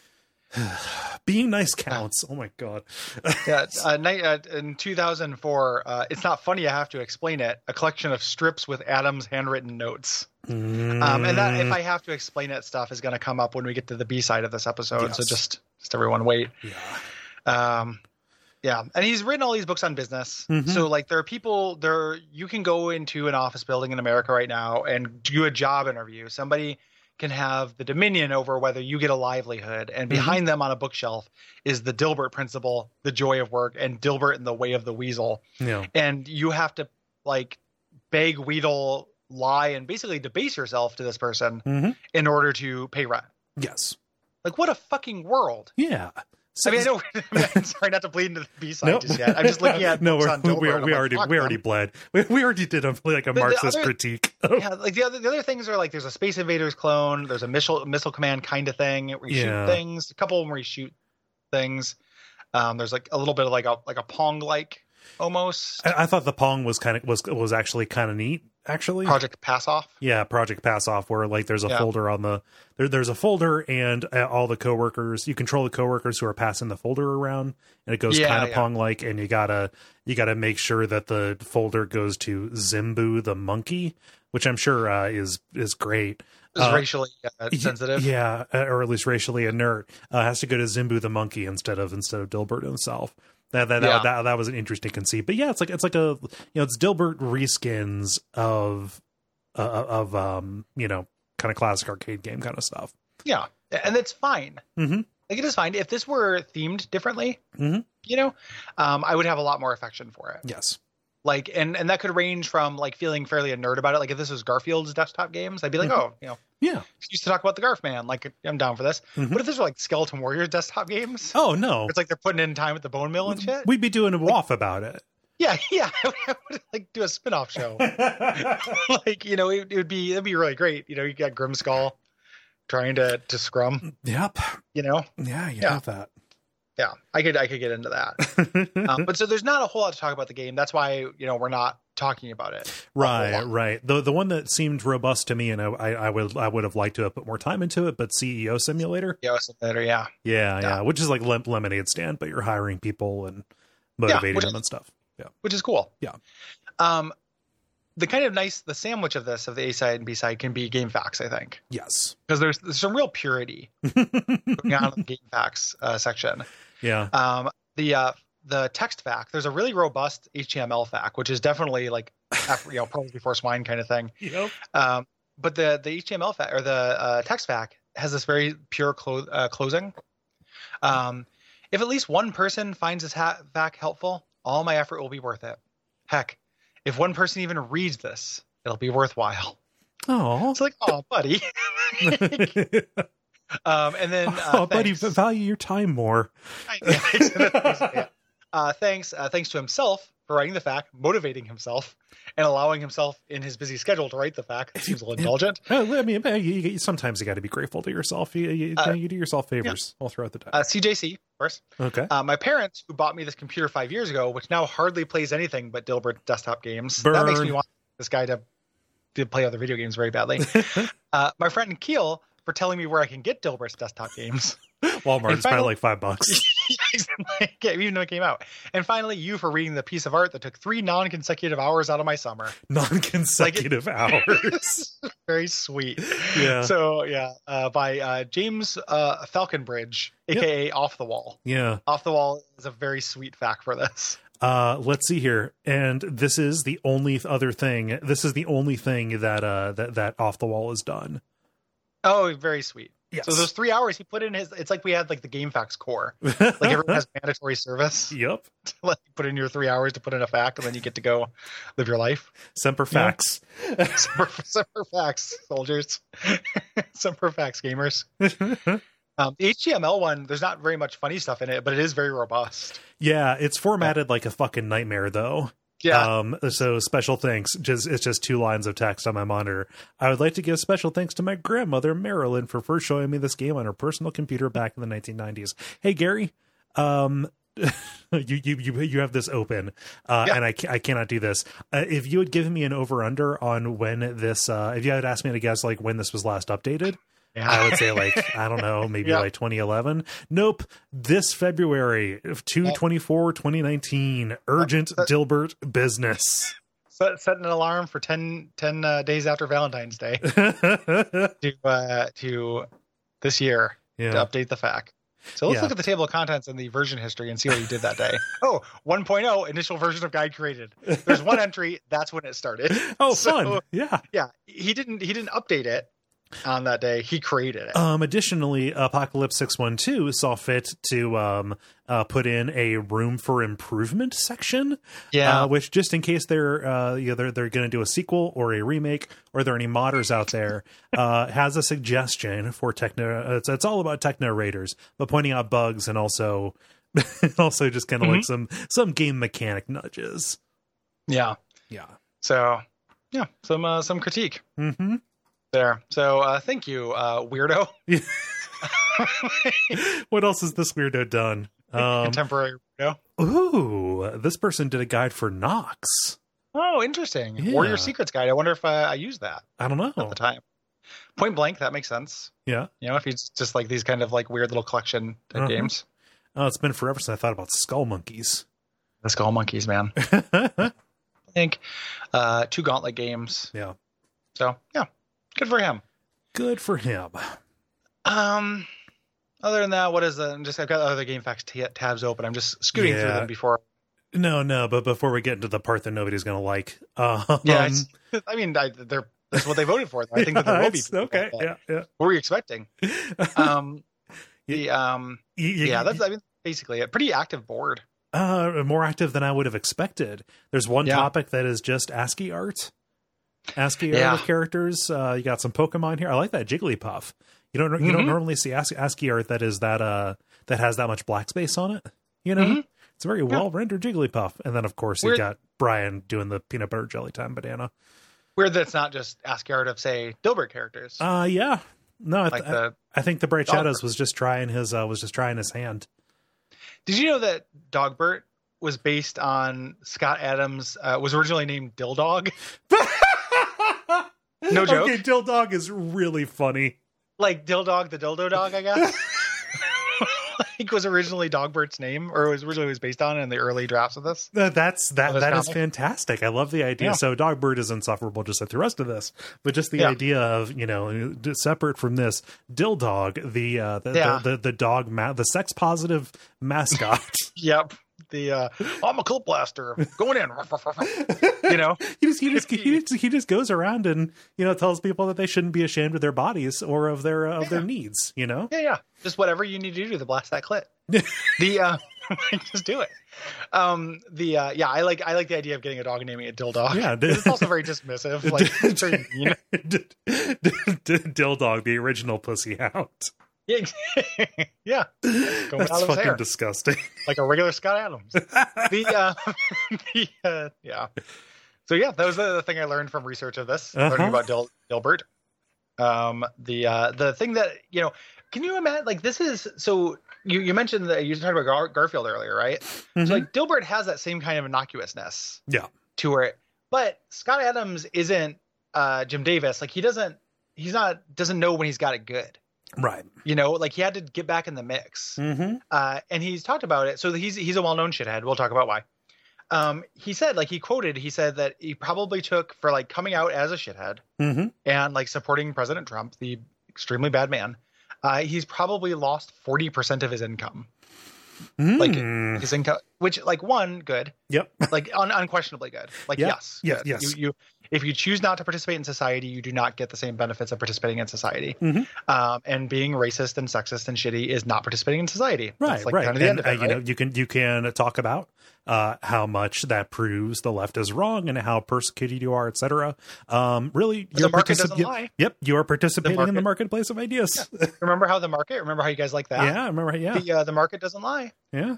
Being nice counts. Oh my god. Yeah. In 2004, it's not funny. I have to explain it. A collection of strips with Adam's handwritten notes. And that, if I have to explain it, stuff is going to come up when we get to the B side of this episode. Yes. So just everyone wait. Yeah. Yeah. And he's written all these books on business. Mm-hmm. So like there are people there, you can go into an office building in America right now and do a job interview. Somebody can have the dominion over whether you get a livelihood. And behind them on a bookshelf is the Dilbert Principle, The Joy of Work, and Dilbert and the Way of the Weasel. Yeah. And you have to like beg, wheedle, lie, and basically debase yourself to this person in order to pay rent. Yes. Like, what a fucking world. Yeah. So, I know. I'm sorry not to bleed into the B side just yet. I'm just looking at books on Dilbert. we already bled. We already did a Marxist critique. Yeah, like the other things are like there's a Space Invaders clone, there's a missile command kind of thing where you shoot things. A couple of them where you shoot things. There's like a little bit of like a Pong like almost. I thought the Pong was actually kind of neat. Actually, Project Pass Off. Yeah, Project Pass Off, where like there's a folder on there's a folder and all the coworkers, you control the coworkers who are passing the folder around, and it goes kind of Pong like, and you gotta make sure that the folder goes to Zimbu the monkey, which I'm sure is great. Is racially sensitive, or at least racially inert. Has to go to Zimbu the monkey instead of Dilbert himself. That was an interesting conceit, but yeah, it's like a it's Dilbert reskins of kind of classic arcade game kind of stuff. Yeah, and it's fine. Mm-hmm. Like it is fine if this were themed differently. Mm-hmm. I would have a lot more affection for it. Yes. Like and that could range from like feeling fairly a nerd about it. Like if this was Garfield's desktop games, I'd be like, used to talk about the Garf Man. Like I'm down for this. What if this were like Skeleton Warriors desktop games? Oh no, it's like they're putting in time at the bone mill and shit. We'd be doing a WAF about it. Yeah. I would like do a spin-off show. Like it'd be really great. You got Grimskull trying to scrum. Yep. Yeah, have that. Yeah, I could get into that. But so there's not a whole lot to talk about the game. That's why, we're not talking about it. Right. The one that seemed robust to me, and I would have liked to have put more time into it, but CEO Simulator. Yeah. Which is like Lemonade Stand, but you're hiring people and motivating them and stuff. Yeah. Which is cool. Yeah. The kind of the sandwich of this, of the A side and B side, can be game facts, I think. Yes. Because there's some real purity going on in the game facts section. Yeah. The text fact, there's a really robust HTML fact, which is definitely like, pearls before swine kind of thing. Yep. But the HTML fact or the text fact has this very pure closing. If at least one person finds this fact helpful, all my effort will be worth it. Heck, if one person even reads this, it'll be worthwhile. Oh, it's like, oh, buddy. And then, buddy, value your time more. Thanks to himself for writing the fact, motivating himself, and allowing himself in his busy schedule to write the fact. It seems a little indulgent. I mean, sometimes you got to be grateful to yourself. You do yourself favors all throughout the day. CJC, of course. Okay. My parents, who bought me this computer 5 years ago, which now hardly plays anything but Dilbert desktop games. Burn. That makes me want this guy to play other video games very badly. My friend Keel, for telling me where I can get Dilbert's desktop games. Walmart is probably like $5. Even though it came out. And finally, you for reading the piece of art that took 3 non-consecutive hours out of my summer. Non-consecutive hours. Very sweet. Yeah. So by James Falconbridge, aka Off the Wall. Yeah. Off the Wall is a very sweet fact for this. Let's see here, and this is the only other thing. This is the only thing that Off the Wall has done. Oh, very sweet. Yes. So those 3 hours he put in it's like we had like the GameFAQs core. Like everyone has mandatory service. Yep. To like put in your 3 hours to put in a fact, and then you get to go live your life. Semper Fax. Semper Fax, soldiers. Semper Fax, gamers. The HTML one, there's not very much funny stuff in it, but it is very robust. Yeah, it's formatted like a fucking nightmare, though. Yeah. So special thanks. It's just 2 lines of text on my monitor. I would like to give special thanks to my grandmother, Marilyn, for first showing me this game on her personal computer back in the 1990s. Hey, Gary, you have this open, and I cannot do this. If you had given me an over-under on when this, if you had asked me to guess like when this was last updated, I would say like, I don't know, maybe like 2011. Nope. This February of 2/24/2019, urgent Dilbert business. Set an alarm for 10 days after Valentine's Day to this year to update the FAQ. So let's look at the table of contents and the version history and see what you did that day. 1.0 initial version of guide created. There's one entry. That's when it started. Oh, fun. Yeah. Yeah. He didn't update it on that day. He created it. Additionally, Apocalypse 612 saw fit to put in a room for improvement section. Yeah. Which, just in case they're going to do a sequel or a remake, or there are any modders out there, has a suggestion for techno. It's all about techno raiders, but pointing out bugs and also just kind of like some game mechanic nudges. Yeah. Yeah. So yeah, some critique. Mm-hmm. There. So thank you, weirdo. What else has this weirdo done? Contemporary weirdo. Ooh, this person did a guide for Nox. Oh, interesting. Yeah. Warrior Secrets guide. I wonder if I used that. I don't know. At the time. Point Blank, that makes sense. Yeah. You know, if he's just like these kind of like weird little collection type games. Oh, it's been forever since I thought about Skull Monkeys. The Skull Monkeys, man. I think 2 Gauntlet games. Yeah. So, yeah. Good for him. Good for him. Other than that, what is the? I've got other GameFAQs tabs open. I'm just scooting through them before. No, but before we get into the part that nobody's going to like. That's what they voted for. I think that there will be. Okay. Yeah. What were you expecting? That's basically a pretty active board. More active than I would have expected. There's one topic that is just ASCII art. ASCII art of characters. You got some Pokemon here. I like that Jigglypuff. You don't normally see ASCII art that is that has that much black space on it. You know, it's a very well rendered Jigglypuff. And then of course you got Brian doing the peanut butter jelly time banana. Weird that it's not just ASCII art of say Dilbert characters. Yeah. No, I think the Bright Shadows Dogbert was just trying his hand. Did you know that Dogbert was based on Scott Adams? Was originally named Dildog. No joke. Okay, Dildog is really funny. Like Dildog, the dildo dog, I guess. Like was originally Dogbert's name, or was based on in the early drafts of this. That is fantastic. I love the idea. Yeah. So Dogbert is insufferable just like the rest of this, but just the idea of separate from this Dildog, the dog the sex positive mascot. Yep. I'm a cult blaster going in. He just goes around and tells people that they shouldn't be ashamed of their bodies or of their needs. Yeah. Just whatever you need to do to blast that clit. Just do it. I like the idea of getting a dog and naming it Dildog. Yeah, it's also very dismissive. Like very mean. Dildog, the original pussy hound. Yeah. That's fucking disgusting. Like a regular Scott Adams. Yeah. So yeah, that was the thing I learned from research of this, learning about Dilbert. The thing that, can you imagine, like this is, so you mentioned that you talked about Garfield earlier, right? Mm-hmm. So like Dilbert has that same kind of innocuousness to it, but Scott Adams isn't Jim Davis. Like he doesn't know when he's got it good. Right. Like he had to get back in the mix. Mm-hmm. And he's talked about it. So he's a well-known shithead. We'll talk about why. He said that he probably took for like coming out as a shithead and like supporting President Trump, the extremely bad man. He's probably lost 40% of his income. Like his income, which like good. Yep. Like unquestionably good. Like, yes. Yes. If you choose not to participate in society, you do not get the same benefits of participating in society. And being racist and sexist and shitty is not participating in society. Right, That's like right. kind of the end of it, You know, right? you can talk about how much that proves the left is wrong and how persecuted you are, etc. Really, The market doesn't lie. Yep, you are participating in the marketplace of ideas. Yeah. Remember how you guys like that? Yeah, I remember. Yeah, The market doesn't lie. yeah.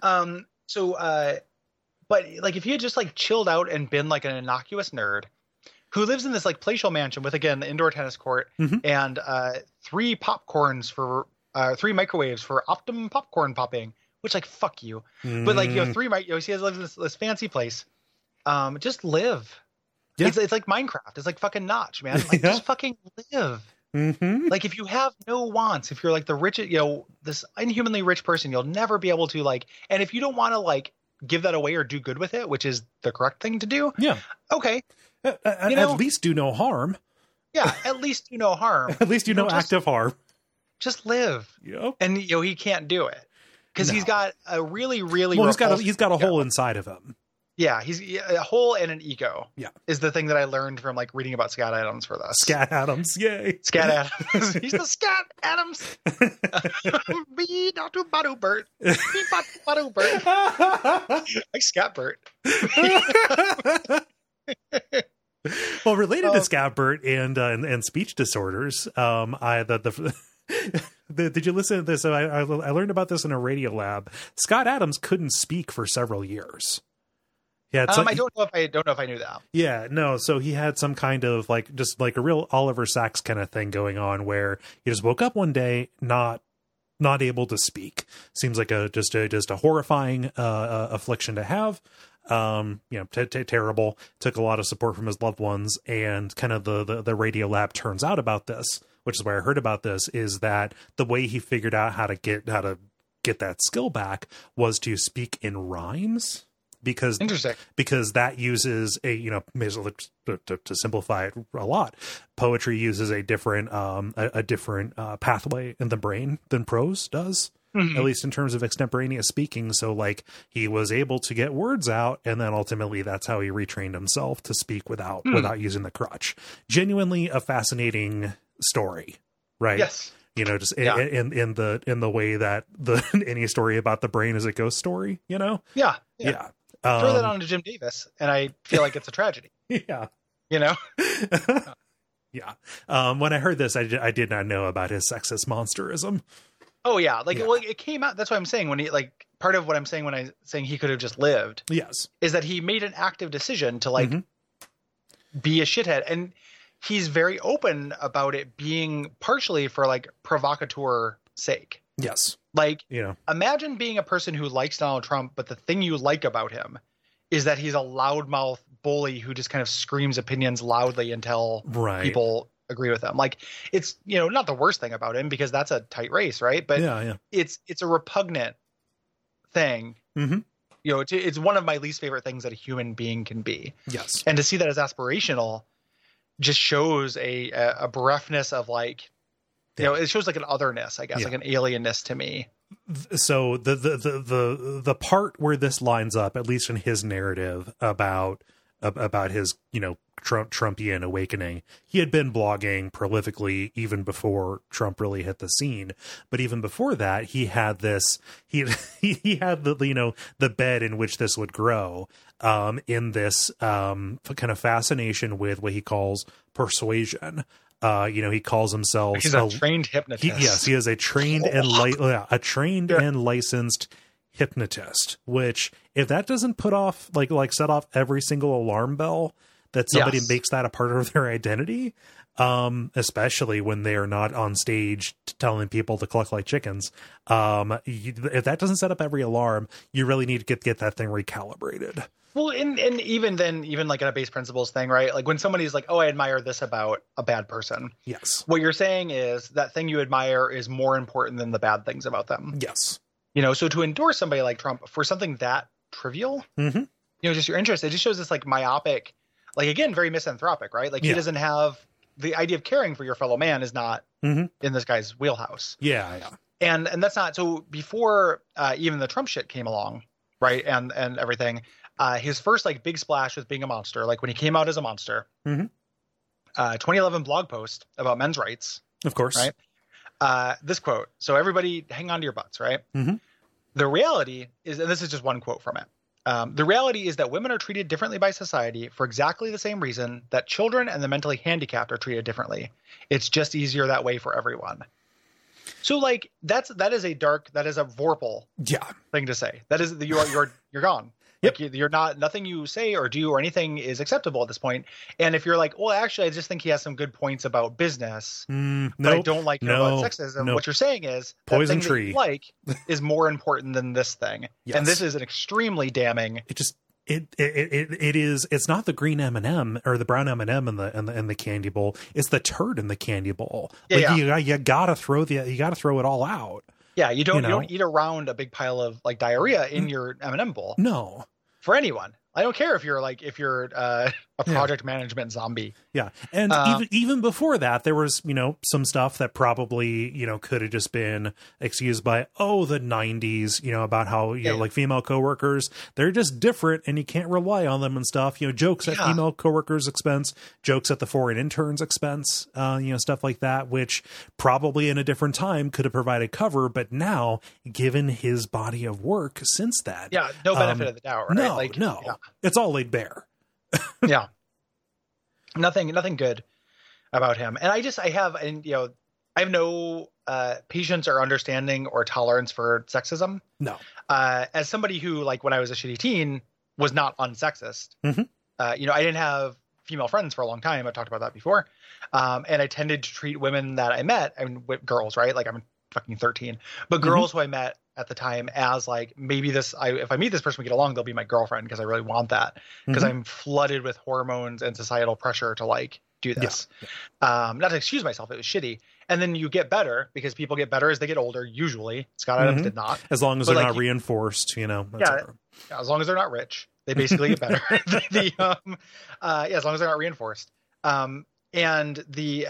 But like if you had just like chilled out and been like an innocuous nerd who lives in this like palatial mansion with, again, the indoor tennis court and 3 popcorns for 3 microwaves for optimum popcorn popping, which like, fuck you. But like, you have 3, he lives in this fancy place. Just live. Yeah. It's like Minecraft. It's like fucking Notch, man. Like just fucking live. Like if you have no wants, if you're like the rich, this inhumanly rich person, you'll never be able to like, and if you don't want to like give that away or do good with it, which is the correct thing to do. Yeah. Okay. At least do no harm. Yeah. At least do no harm. At least do no active harm. Just live. Yep. And he can't do it because he's got a really, really. Well, he's got a hole inside of him. Yeah, he's a hole and an ego. Yeah, is the thing that I learned from like reading about Scott Adams for this. Scat Adams, yay! Scat Adams, he's the Scat Adams. Be Dr. Butterbert. Be Butterbert. Like Scatbert. Well, related to Scatbert and speech disorders, did you listen to this? So I learned about this in a radio lab. Scott Adams couldn't speak for several years. Yeah, I don't know if I knew that. Yeah, no. So he had some kind of just like a real Oliver Sacks kind of thing going on, where he just woke up one day not able to speak. Seems like just a horrifying affliction to have. Terrible. Took a lot of support from his loved ones, and kind of the radio lab turns out about this, which is where I heard about this, is that the way he figured out how to get that skill back was to speak in rhymes. Because that uses to simplify it a lot, poetry uses a different pathway in the brain than prose does, at least in terms of extemporaneous speaking. So like he was able to get words out, and then ultimately that's how he retrained himself to speak without using the crutch. Genuinely a fascinating story, right? Yes. Just in the way that any story about the brain is a ghost story, Yeah. Throw that on to Jim Davis, and I feel like it's a tragedy. Yeah. Yeah. When I heard this, I did not know about his sexist monsterism. Oh yeah. Well, it came out. That's what I'm saying when he part of what I'm saying when I'm saying he could have just lived. Yes. Is that he made an active decision to be a shithead, and he's very open about it being partially for provocateur sake. Yes. Imagine being a person who likes Donald Trump, but the thing you like about him is that he's a loudmouth bully who just kind of screams opinions loudly until people agree with him. It's, not the worst thing about him because that's a tight race, right? But it's a repugnant thing. It's one of my least favorite things that a human being can be. Yes. And to see that as aspirational just shows a bereftness of it shows an otherness, I guess, like an alienness to me. So the part where this lines up, at least in his narrative about his, Trumpian awakening, he had been blogging prolifically even before Trump really hit the scene. But even before that, he had he had the bed in which this would grow, in this kind of fascination with what he calls persuasion. He calls himself. He's a trained hypnotist. He is a trained and licensed hypnotist. Which, if that doesn't put off set off every single alarm bell that somebody makes that a part of their identity, especially when they are not on stage telling people to cluck like chickens. If that doesn't set up every alarm, you really need to get that thing recalibrated. Well, and even then, even at a base principles thing, right? When somebody's oh, I admire this about a bad person. Yes. What you're saying is that thing you admire is more important than the bad things about them. Yes. So to endorse somebody like Trump for something that trivial, just your interest, it just shows this myopic, again, very misanthropic, right? He doesn't have the idea of caring for your fellow man is not in this guy's wheelhouse. Yeah. And that's not, so before even the Trump shit came along, right? And everything, his first big splash was being a monster. When he came out as a monster, 2011 blog post about men's rights. Of course. Right. This quote. So everybody hang on to your butts, right? Mm-hmm. The reality is, and this is just one quote from it. The reality is that women are treated differently by society for exactly the same reason that children and the mentally handicapped are treated differently. It's just easier that way for everyone. So like that is a Vorpal thing to say. That is you're gone. Yep. Like you're not, nothing you say or do or anything is acceptable at this point. And if you're like, well, actually, I just think he has some good points about business, but I don't like about sexism. What you're saying is poison that tree that you like is more important than this thing. Yes. And this is an extremely damning. It's not the green M&M or the brown M&M in the candy bowl. It's the turd in the candy bowl. You gotta throw it all out. Yeah. You don't eat around a big pile of like diarrhea in your M&M bowl. No. For anyone. I don't care if you're a project management zombie. Yeah. And even before that, there was, some stuff that probably, could have just been excused by, the 90s, about how, like female coworkers, they're just different and you can't rely on them and stuff, jokes at female coworkers' expense, jokes at the foreign interns' expense, stuff like that, which probably in a different time could have provided cover. But now, given his body of work since that. Yeah. No benefit of the doubt, right? No. Yeah. It's all laid bare. Yeah. Nothing good about him. And I have no patience or understanding or tolerance for sexism. No. As somebody who, like, when I was a shitty teen was not unsexist. Mm-hmm. I didn't have female friends for a long time. I've talked about that before. And I tended to treat women that I met, girls, right? Like I'm fucking 13, but girls who I met at the time as like, maybe if I meet this person, we get along, they'll be my girlfriend because I really want that because I'm flooded with hormones and societal pressure to like do this. Yeah. Not to excuse myself. It was shitty. And then you get better because people get better as they get older. Usually Scott Adams did not. As long as they're not reinforced, as long as they're not rich, they basically get better. As long as they're not reinforced. And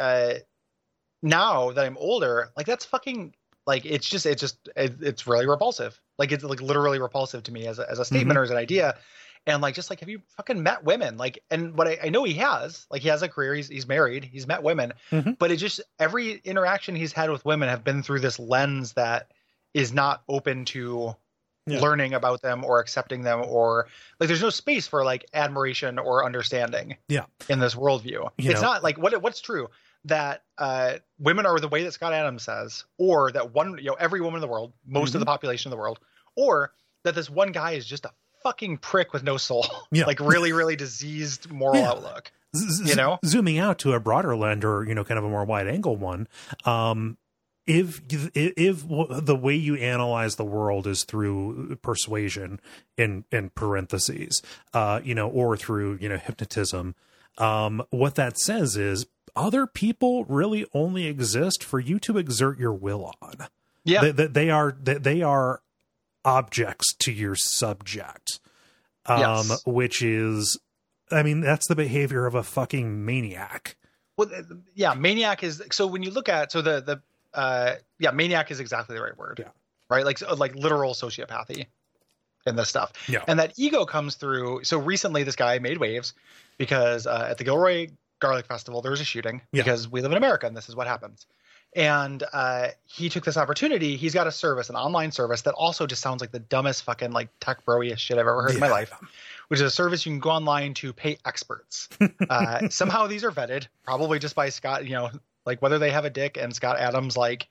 now that I'm older, like that's fucking like, it's really repulsive. Like it's like literally repulsive to me as a statement or as an idea. And like, just like, have you fucking met women? Like, and what I know he has a career, he's married, he's met women, but it just, every interaction he's had with women have been through this lens that is not open to learning about them or accepting them, or like, there's no space for like admiration or understanding in this worldview. It's not like what's true that women are the way that Scott Adams says, or that every woman in the world, most of the population of the world, or that this one guy is just a fucking prick with no soul, like really, really diseased moral outlook. Zooming out to a broader lens, or kind of a more wide angle one, if the way you analyze the world is through persuasion in parentheses, or through hypnotism, what that says is other people really only exist for you to exert your will on. Yeah, they are objects to your subject, which is, that's the behavior of a fucking maniac. Well, maniac is, so when you look at, maniac is exactly the right word, right? Like literal sociopathy in this stuff. Yeah. And that ego comes through. So recently this guy made waves because at the Gilroy Garlic Festival, there was a shooting because we live in America and this is what happens. And he took this opportunity. He's got a service, an online service that also just sounds like the dumbest fucking like tech bro-iest shit I've ever heard in my life, which is a service you can go online to pay experts. Somehow these are vetted, probably just by Scott, like whether they have a dick and Scott Adams, like,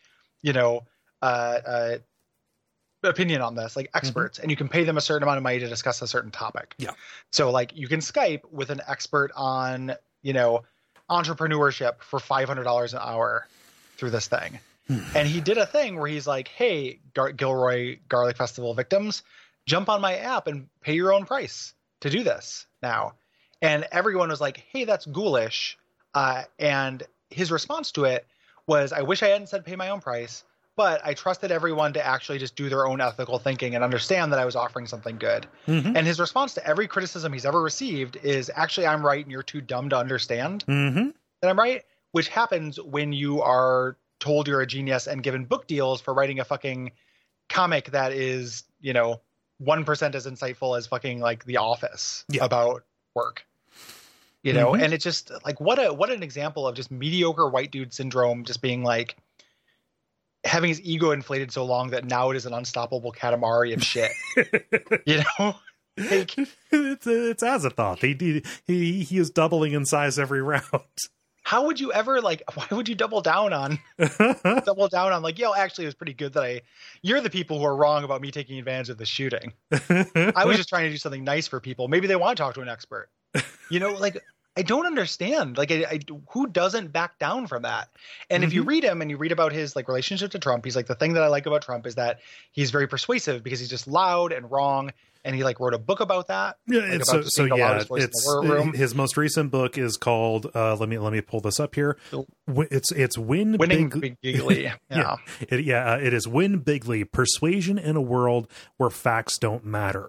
opinion on this, like experts, and you can pay them a certain amount of money to discuss a certain topic. Yeah. So like you can Skype with an expert on, entrepreneurship for $500 an hour through this thing. And he did a thing where he's like, hey, Gilroy Garlic Festival victims, jump on my app and pay your own price to do this now. And everyone was like, hey, that's ghoulish. And his response to it was, I wish I hadn't said pay my own price, but I trusted everyone to actually just do their own ethical thinking and understand that I was offering something good. And his response to every criticism he's ever received is, actually, I'm right and you're too dumb to understand that I'm right, which happens when you are told you're a genius and given book deals for writing a fucking comic that is, 1% as insightful as fucking like The Office about work. you know, and it's just like, what an example of just mediocre white dude syndrome, just being like, having his ego inflated so long that now it is an unstoppable Katamari of shit, you know? Like, it's Azathoth. He is doubling in size every round. How would you ever why would you double down on like, yo, actually it was pretty good that you're the people who are wrong about me taking advantage of the shooting. I was just trying to do something nice for people. Maybe they want to talk to an expert, you know, like, I don't understand. Like, who doesn't back down from that? And if you read him and you read about his like relationship to Trump, he's like, the thing that I like about Trump is that he's very persuasive because he's just loud and wrong. And he like wrote a book about that. Yeah, his most recent book is called let me pull this up here. It's Winning Bigly. Yeah. It is Win Bigly: Persuasion in a World Where Facts Don't Matter.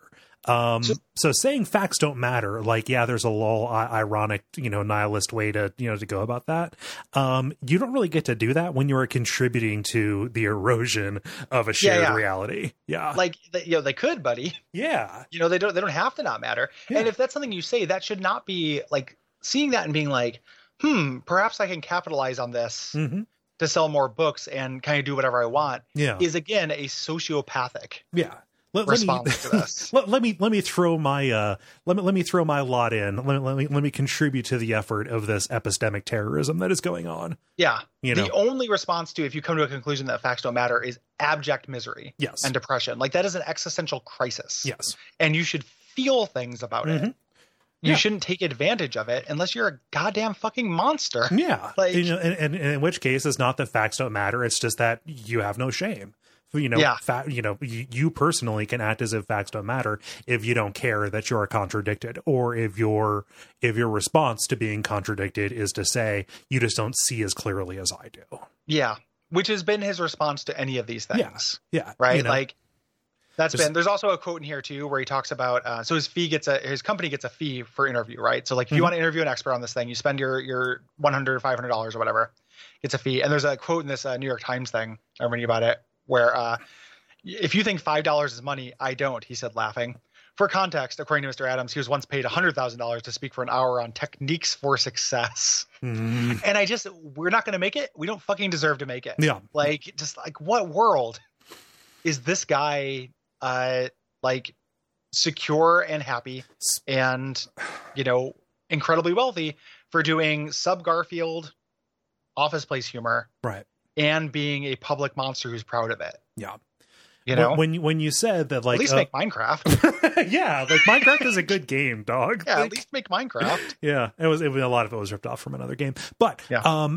So saying facts don't matter, like, yeah, there's a little ironic, you know, nihilist way to, you know, to go about that. You don't really get to do that when you're contributing to the erosion of a shared reality. Yeah. Like, you know, they could, buddy. Yeah. You know, they don't have to not matter. Yeah. And if that's something you say, that should not be like seeing that and being like, perhaps I can capitalize on this to sell more books and kind of do whatever I want. Yeah. Is again a sociopathic. Yeah. Response to this. Let me throw my let me throw my lot in. Let me contribute to the effort of this epistemic terrorism that is going on. Yeah, you know, the only response to, if you come to a conclusion that facts don't matter, is abject misery. Yes, and depression. Like, that is an existential crisis. Yes, and you should feel things about it. You shouldn't take advantage of it unless you're a goddamn fucking monster. Yeah, like, you know, and in which case, it's not that facts don't matter. It's just that you have no shame. You know, you personally can act as if facts don't matter if you don't care that you're contradicted, or if your response to being contradicted is to say you just don't see as clearly as I do. Yeah, which has been his response to any of these things. Yeah, right. You know, like, that's been. There's also a quote in here too where he talks about so his company gets a fee for interview, right? So like, if you want to interview an expert on this thing, you spend your $100, $500 or whatever, it's a fee. And there's a quote in this New York Times thing I'm reading about it, where if you think $5 is money, I don't, he said, laughing. For context, according to Mr. Adams, he was once paid $100,000 to speak for an hour on techniques for success. And we're not going to make it. We don't fucking deserve to make it. Yeah. Like, just like, what world is this guy like secure and happy and, you know, incredibly wealthy for doing sub Garfield Office Place humor. Right. And being a public monster who's proud of it. Yeah. You know, when you said that, like, at least make Minecraft. Yeah, like, Minecraft is a good game, dog. Yeah, like, at least make Minecraft. Yeah, it was a lot of it was ripped off from another game, but no,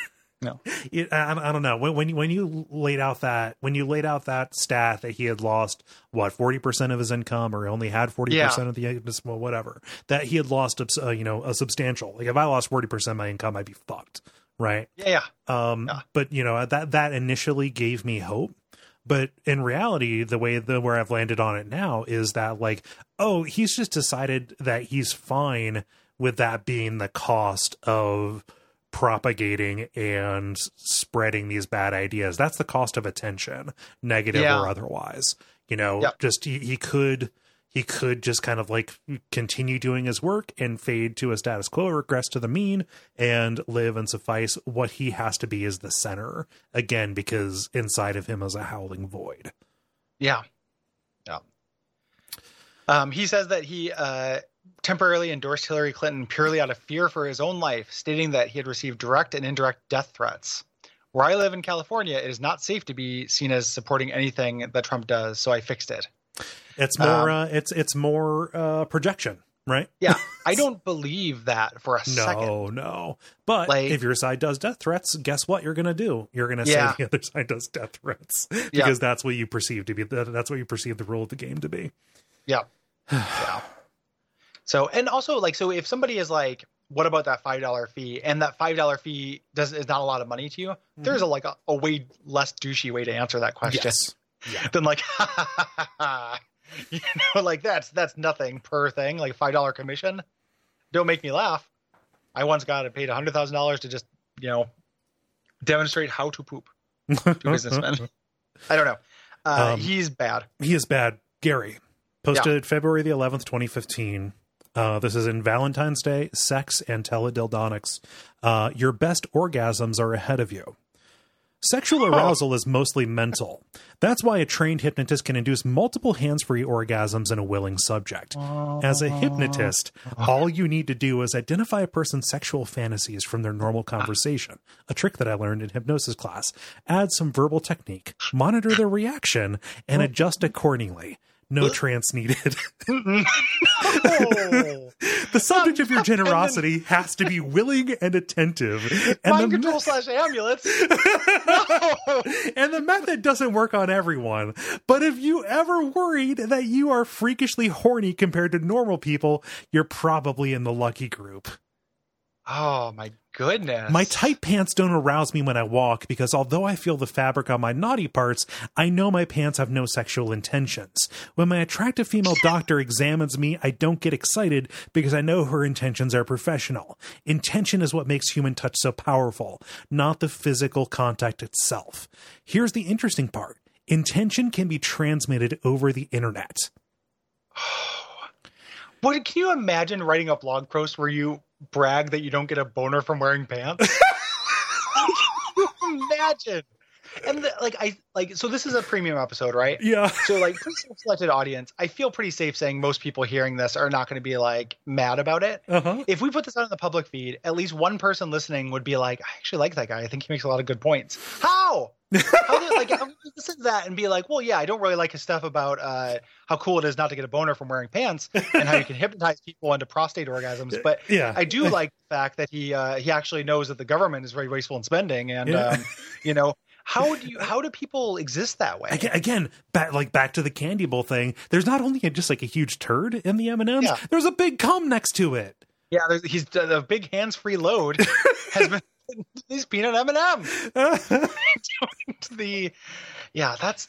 I don't know when you laid out that stat that he had lost 40% of his income, or only had 40% of the whatever, that he had lost a substantial. Like, if I lost 40% of my income, I'd be fucked. Right. Yeah. But, you know, that initially gave me hope. But in reality, where I've landed on it now is that, like, oh, he's just decided that he's fine with that being the cost of propagating and spreading these bad ideas. That's the cost of attention, negative or otherwise. You know, just he could just kind of like continue doing his work and fade to a status quo, regress to the mean, and live and suffice. What he has to be is the center again, because inside of him is a howling void. Yeah. He says that he temporarily endorsed Hillary Clinton purely out of fear for his own life, stating that he had received direct and indirect death threats. Where I live in California, it is not safe to be seen as supporting anything that Trump does, so I fixed it. It's more it's more projection, right? Yeah, I don't believe that for a second. No. But like, if your side does death threats, guess what you're going to do? You're going to say the other side does death threats because that's what you perceive to be. That's what you perceive the rule of the game to be. Yeah. Yeah. So, and also, like, so if somebody is like, what about that $5 fee? And that $5 fee is not a lot of money to you. There's a way less douchey way to answer that question. Yes. Than like, you know, like that's nothing per thing, like $5 commission. Don't make me laugh. I once got paid $100,000 to just, you know, demonstrate how to poop to businessmen. I don't know. He's bad. He is bad. Gary posted February the 11th, 2015. This is in Valentine's Day, Sex, and Teledildonics. Your best orgasms are ahead of you. Sexual arousal is mostly mental. That's why a trained hypnotist can induce multiple hands-free orgasms in a willing subject. As a hypnotist, all you need to do is identify a person's sexual fantasies from their normal conversation, a trick that I learned in hypnosis class, add some verbal technique, monitor their reaction, and adjust accordingly. No trance needed. No. The subject of your generosity has to be willing and attentive. And Mind control / ambulance. No. And the method doesn't work on everyone. But if you ever worried that you are freakishly horny compared to normal people, you're probably in the lucky group. Oh, my goodness. My tight pants don't arouse me when I walk because although I feel the fabric on my naughty parts, I know my pants have no sexual intentions. When my attractive female doctor examines me, I don't get excited because I know her intentions are professional. Intention is what makes human touch so powerful, not the physical contact itself. Here's the interesting part. Intention can be transmitted over the internet. What, can you imagine writing a blog post where you brag that you don't get a boner from wearing pants? Can you imagine? And so this is a premium episode, right? Yeah. So like pre-selected audience, I feel pretty safe saying most people hearing this are not going to be like mad about it. Uh-huh. If we put this out in the public feed, at least one person listening would be like, I actually like that guy. I think he makes a lot of good points. How? How would you listen to that and be like, well, yeah, I don't really like his stuff about how cool it is not to get a boner from wearing pants and how you can hypnotize people into prostate orgasms. But yeah. I do like the fact that he actually knows that the government is very wasteful in spending. And, how do people exist that way? Again, back to the candy bowl thing. There's not only just like a huge turd in the M&Ms, Yeah. There's a big cum next to it. Yeah, he's the big hands-free load has been these peanut M&Ms. That's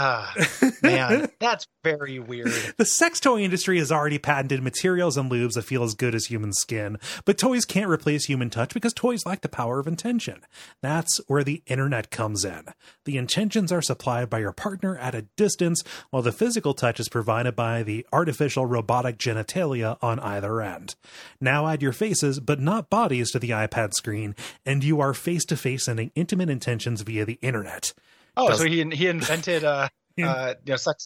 man, that's very weird. The sex toy industry has already patented materials and lubes that feel as good as human skin, but toys can't replace human touch because toys lack the power of intention. That's where the internet comes in. The intentions are supplied by your partner at a distance, while the physical touch is provided by the artificial robotic genitalia on either end. Now add your faces, but not bodies, to the iPad screen, and you are face-to-face sending intimate intentions via the internet. Oh, so he invented sex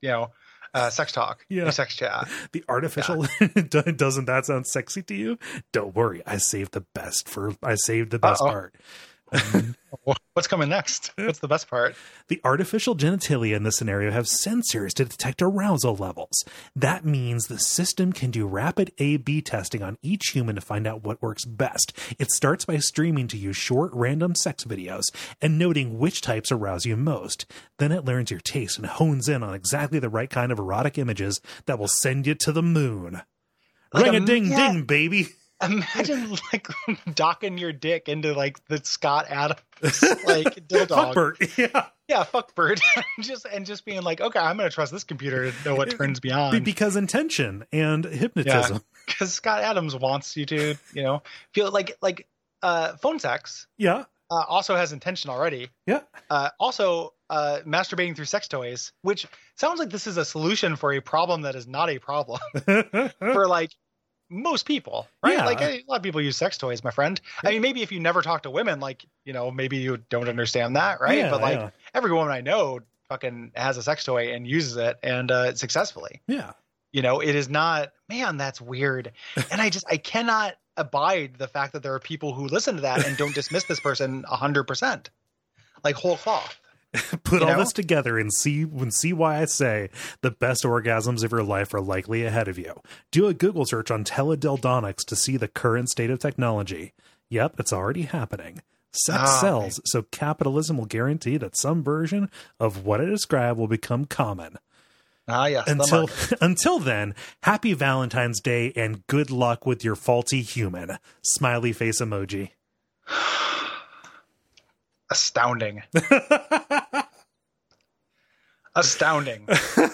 sex talk, sex chat. The artificial doesn't that sound sexy to you? Don't worry, I saved the best part. What's coming next? What's the best part? The artificial genitalia in this scenario have sensors to detect arousal levels. That means the system can do rapid A/B testing on each human to find out what works best. It starts by streaming to you short, random sex videos and noting which types arouse you most. Then it learns your taste and hones in on exactly the right kind of erotic images that will send you to the moon. Ring-a-ding-ding, baby! Imagine docking your dick into the Scott Adams dildo. Fuck Bert. Yeah, fuck Bert. just being like, okay, I'm gonna trust this computer to know what turns me on. Because intention and hypnotism. Because Scott Adams wants you to, feel like phone sex. Yeah. Also has intention already. Yeah. Also, masturbating through sex toys, which sounds like this is a solution for a problem that is not a problem for most people, right? Yeah. A lot of people use sex toys, my friend. I mean, maybe if you never talk to women, maybe you don't understand that, right? Yeah, but every woman I know fucking has a sex toy and uses it and successfully. Yeah. It is not, man, that's weird. And I cannot abide the fact that there are people who listen to that and don't dismiss this person 100%, whole cloth. Put all this together and see why I say the best orgasms of your life are likely ahead of you. Do a Google search on teledildonics to see the current state of technology. Yep, it's already happening. Sex sells, so capitalism will guarantee that some version of what I described will become common. Yes. Until then, happy Valentine's Day and good luck with your faulty human. Smiley face emoji. Astounding. Astounding.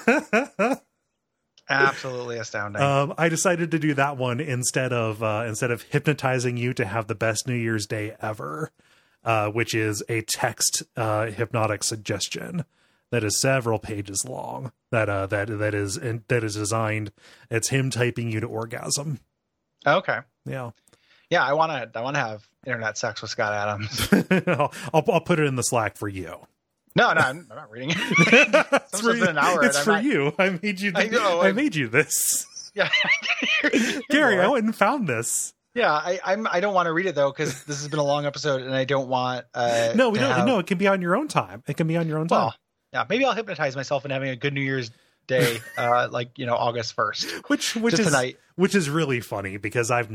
Absolutely astounding. I decided to do that one instead of hypnotizing you to have the best New Year's Day ever, which is a text hypnotic suggestion. that is several pages long. That is designed. It's him typing you to orgasm. Okay. Yeah. Yeah, I want to have internet sex with Scott Adams. I'll put it in the Slack for you. No, I'm not reading it. It's for, been an hour it's for you. I made you. I made you this. Yeah, Gary, I went and found this. Yeah, I don't want to read it though because this has been a long episode and I don't want. No, we don't. No, it can be on your own time. It can be on your own time. Well, yeah, maybe I'll hypnotize myself in having a good New Year's Day, August 1st, which just is tonight. Which is really funny because count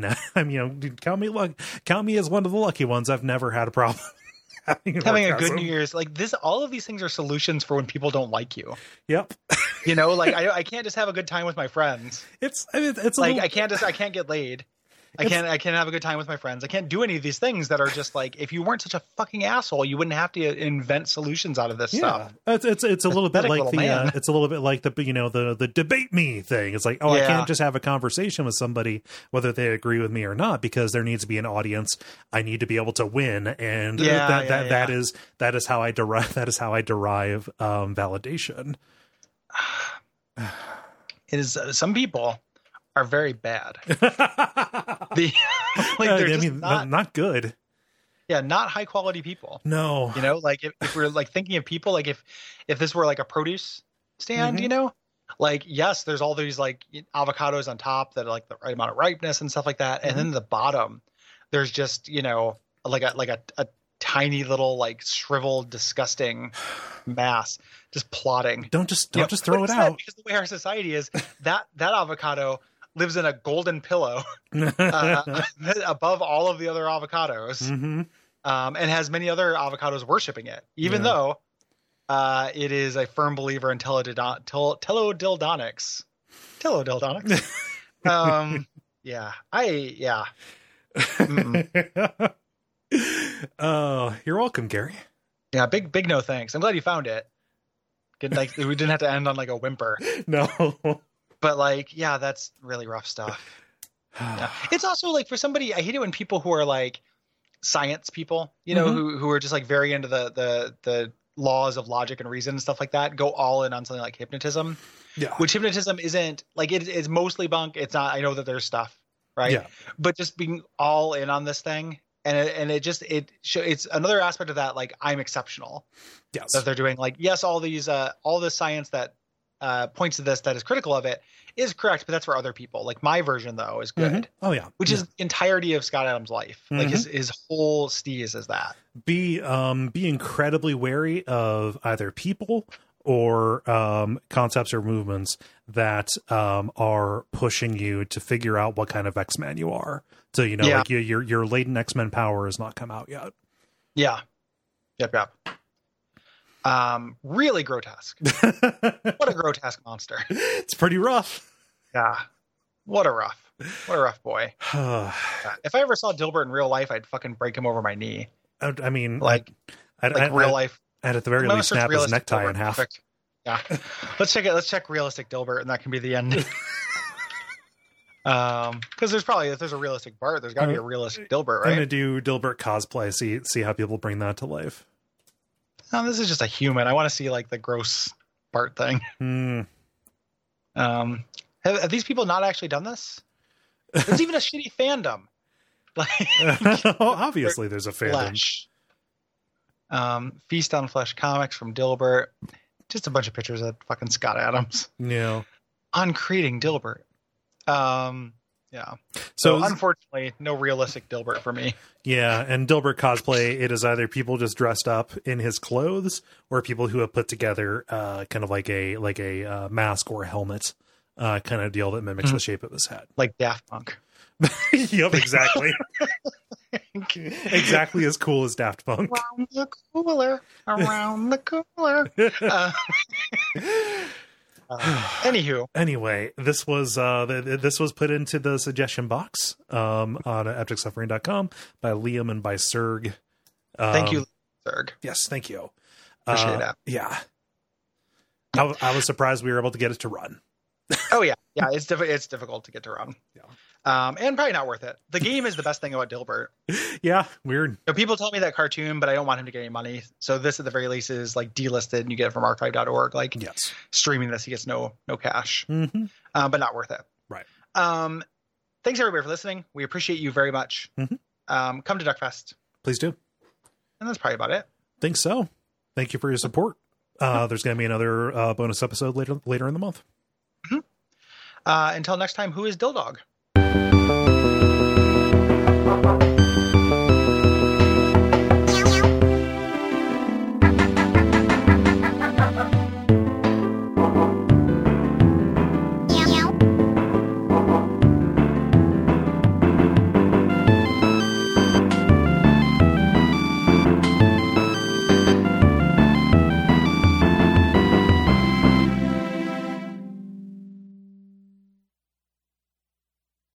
me as one of the lucky ones. I've never had a problem having a good New Year's like this. All of these things are solutions for when people don't like you. Yep. I can't just have a good time with my friends. It's like I can't get laid. I can't have a good time with my friends. I can't do any of these things that are just like, if you weren't such a fucking asshole, you wouldn't have to invent solutions out of this stuff. It's a little bit like it's a little bit like the debate me thing. It's like, I can't just have a conversation with somebody whether they agree with me or not, because there needs to be an audience. I need to be able to win, and that is how I derive validation. It is some people are very bad. Not good. Yeah, not high quality people. No. If we're like thinking of people, like if this were like a produce stand, yes, there's all these like avocados on top that are like the right amount of ripeness and stuff like that. And then the bottom, there's just, like a tiny little like shriveled, disgusting mass just plotting. Don't just throw it out. Because the way our society is, that avocado lives in a golden pillow above all of the other avocados, and has many other avocados worshiping it, even though it is a firm believer in telodildonics. Oh, you're welcome, Gary. Yeah, big no thanks. I'm glad you found it. Good, like we didn't have to end on like a whimper. No. But that's really rough stuff. Yeah. It's also like for somebody, I hate it when people who are like science people, who are just like very into the laws of logic and reason and stuff like that, go all in on something like hypnotism. Yeah. Which hypnotism isn't like it's mostly bunk. It's not. I know that there's stuff, right? Yeah. But just being all in on this thing, and it's another aspect of that. Like I'm exceptional. Yes. That they're doing like yes, all these all the science that points to this that is critical of it is correct, but that's for other people. Like my version though is good. Oh yeah. Which is the entirety of Scott Adams' life. Like his whole steez is that. Be incredibly wary of either people or concepts or movements that are pushing you to figure out what kind of X-Men you are. So like your latent X-Men power has not come out yet. Yeah. Yep. Really grotesque. What a grotesque monster. It's pretty rough. Yeah. What a rough boy. If I ever saw Dilbert in real life, I'd fucking break him over my knee. I mean, real life. I'd at the very least snap his necktie in half. Perfect. Yeah. Let's check realistic Dilbert, and that can be the end. Because if there's a realistic Bart, there's got to be a realistic Dilbert, right? I'm gonna do Dilbert cosplay. See how people bring that to life. No, this is just a human. I want to see like the gross Bart thing. Have these people not actually done this? There's even a shitty fandom. Obviously, there's a fandom. Flesh. Feast on Flesh comics from Dilbert. Just a bunch of pictures of fucking Scott Adams. Yeah. On creating Dilbert. Yeah. So unfortunately, no realistic Dilbert for me. Yeah, and Dilbert cosplay, it is either people just dressed up in his clothes or people who have put together kind of like a mask or a helmet kind of deal that mimics the shape of his head. Like Daft Punk. Yep, exactly. Exactly as cool as Daft Punk. Around the cooler. Anyway, this was put into the suggestion box on abjectsuffering.com by Liam and by Serg. Thank you, Serg. Yes, thank you. Appreciate that. Yeah. I was surprised we were able to get it to run. Oh yeah, it's difficult to get to run. Yeah. And probably not worth it. The game is the best thing about Dilbert. Yeah, weird. People tell me that cartoon, but I don't want him to get any money. So this, at the very least, is like delisted, and you get it from archive.org. Like, yes, streaming this, he gets no cash, mm-hmm. But not worth it. Right. Thanks everybody for listening. We appreciate you very much. Mm-hmm. Come to Duckfest. Please do. And that's probably about it. Think so. Thank you for your support. There's going to be another bonus episode later in the month. Mm-hmm. Until next time, who is Dildog?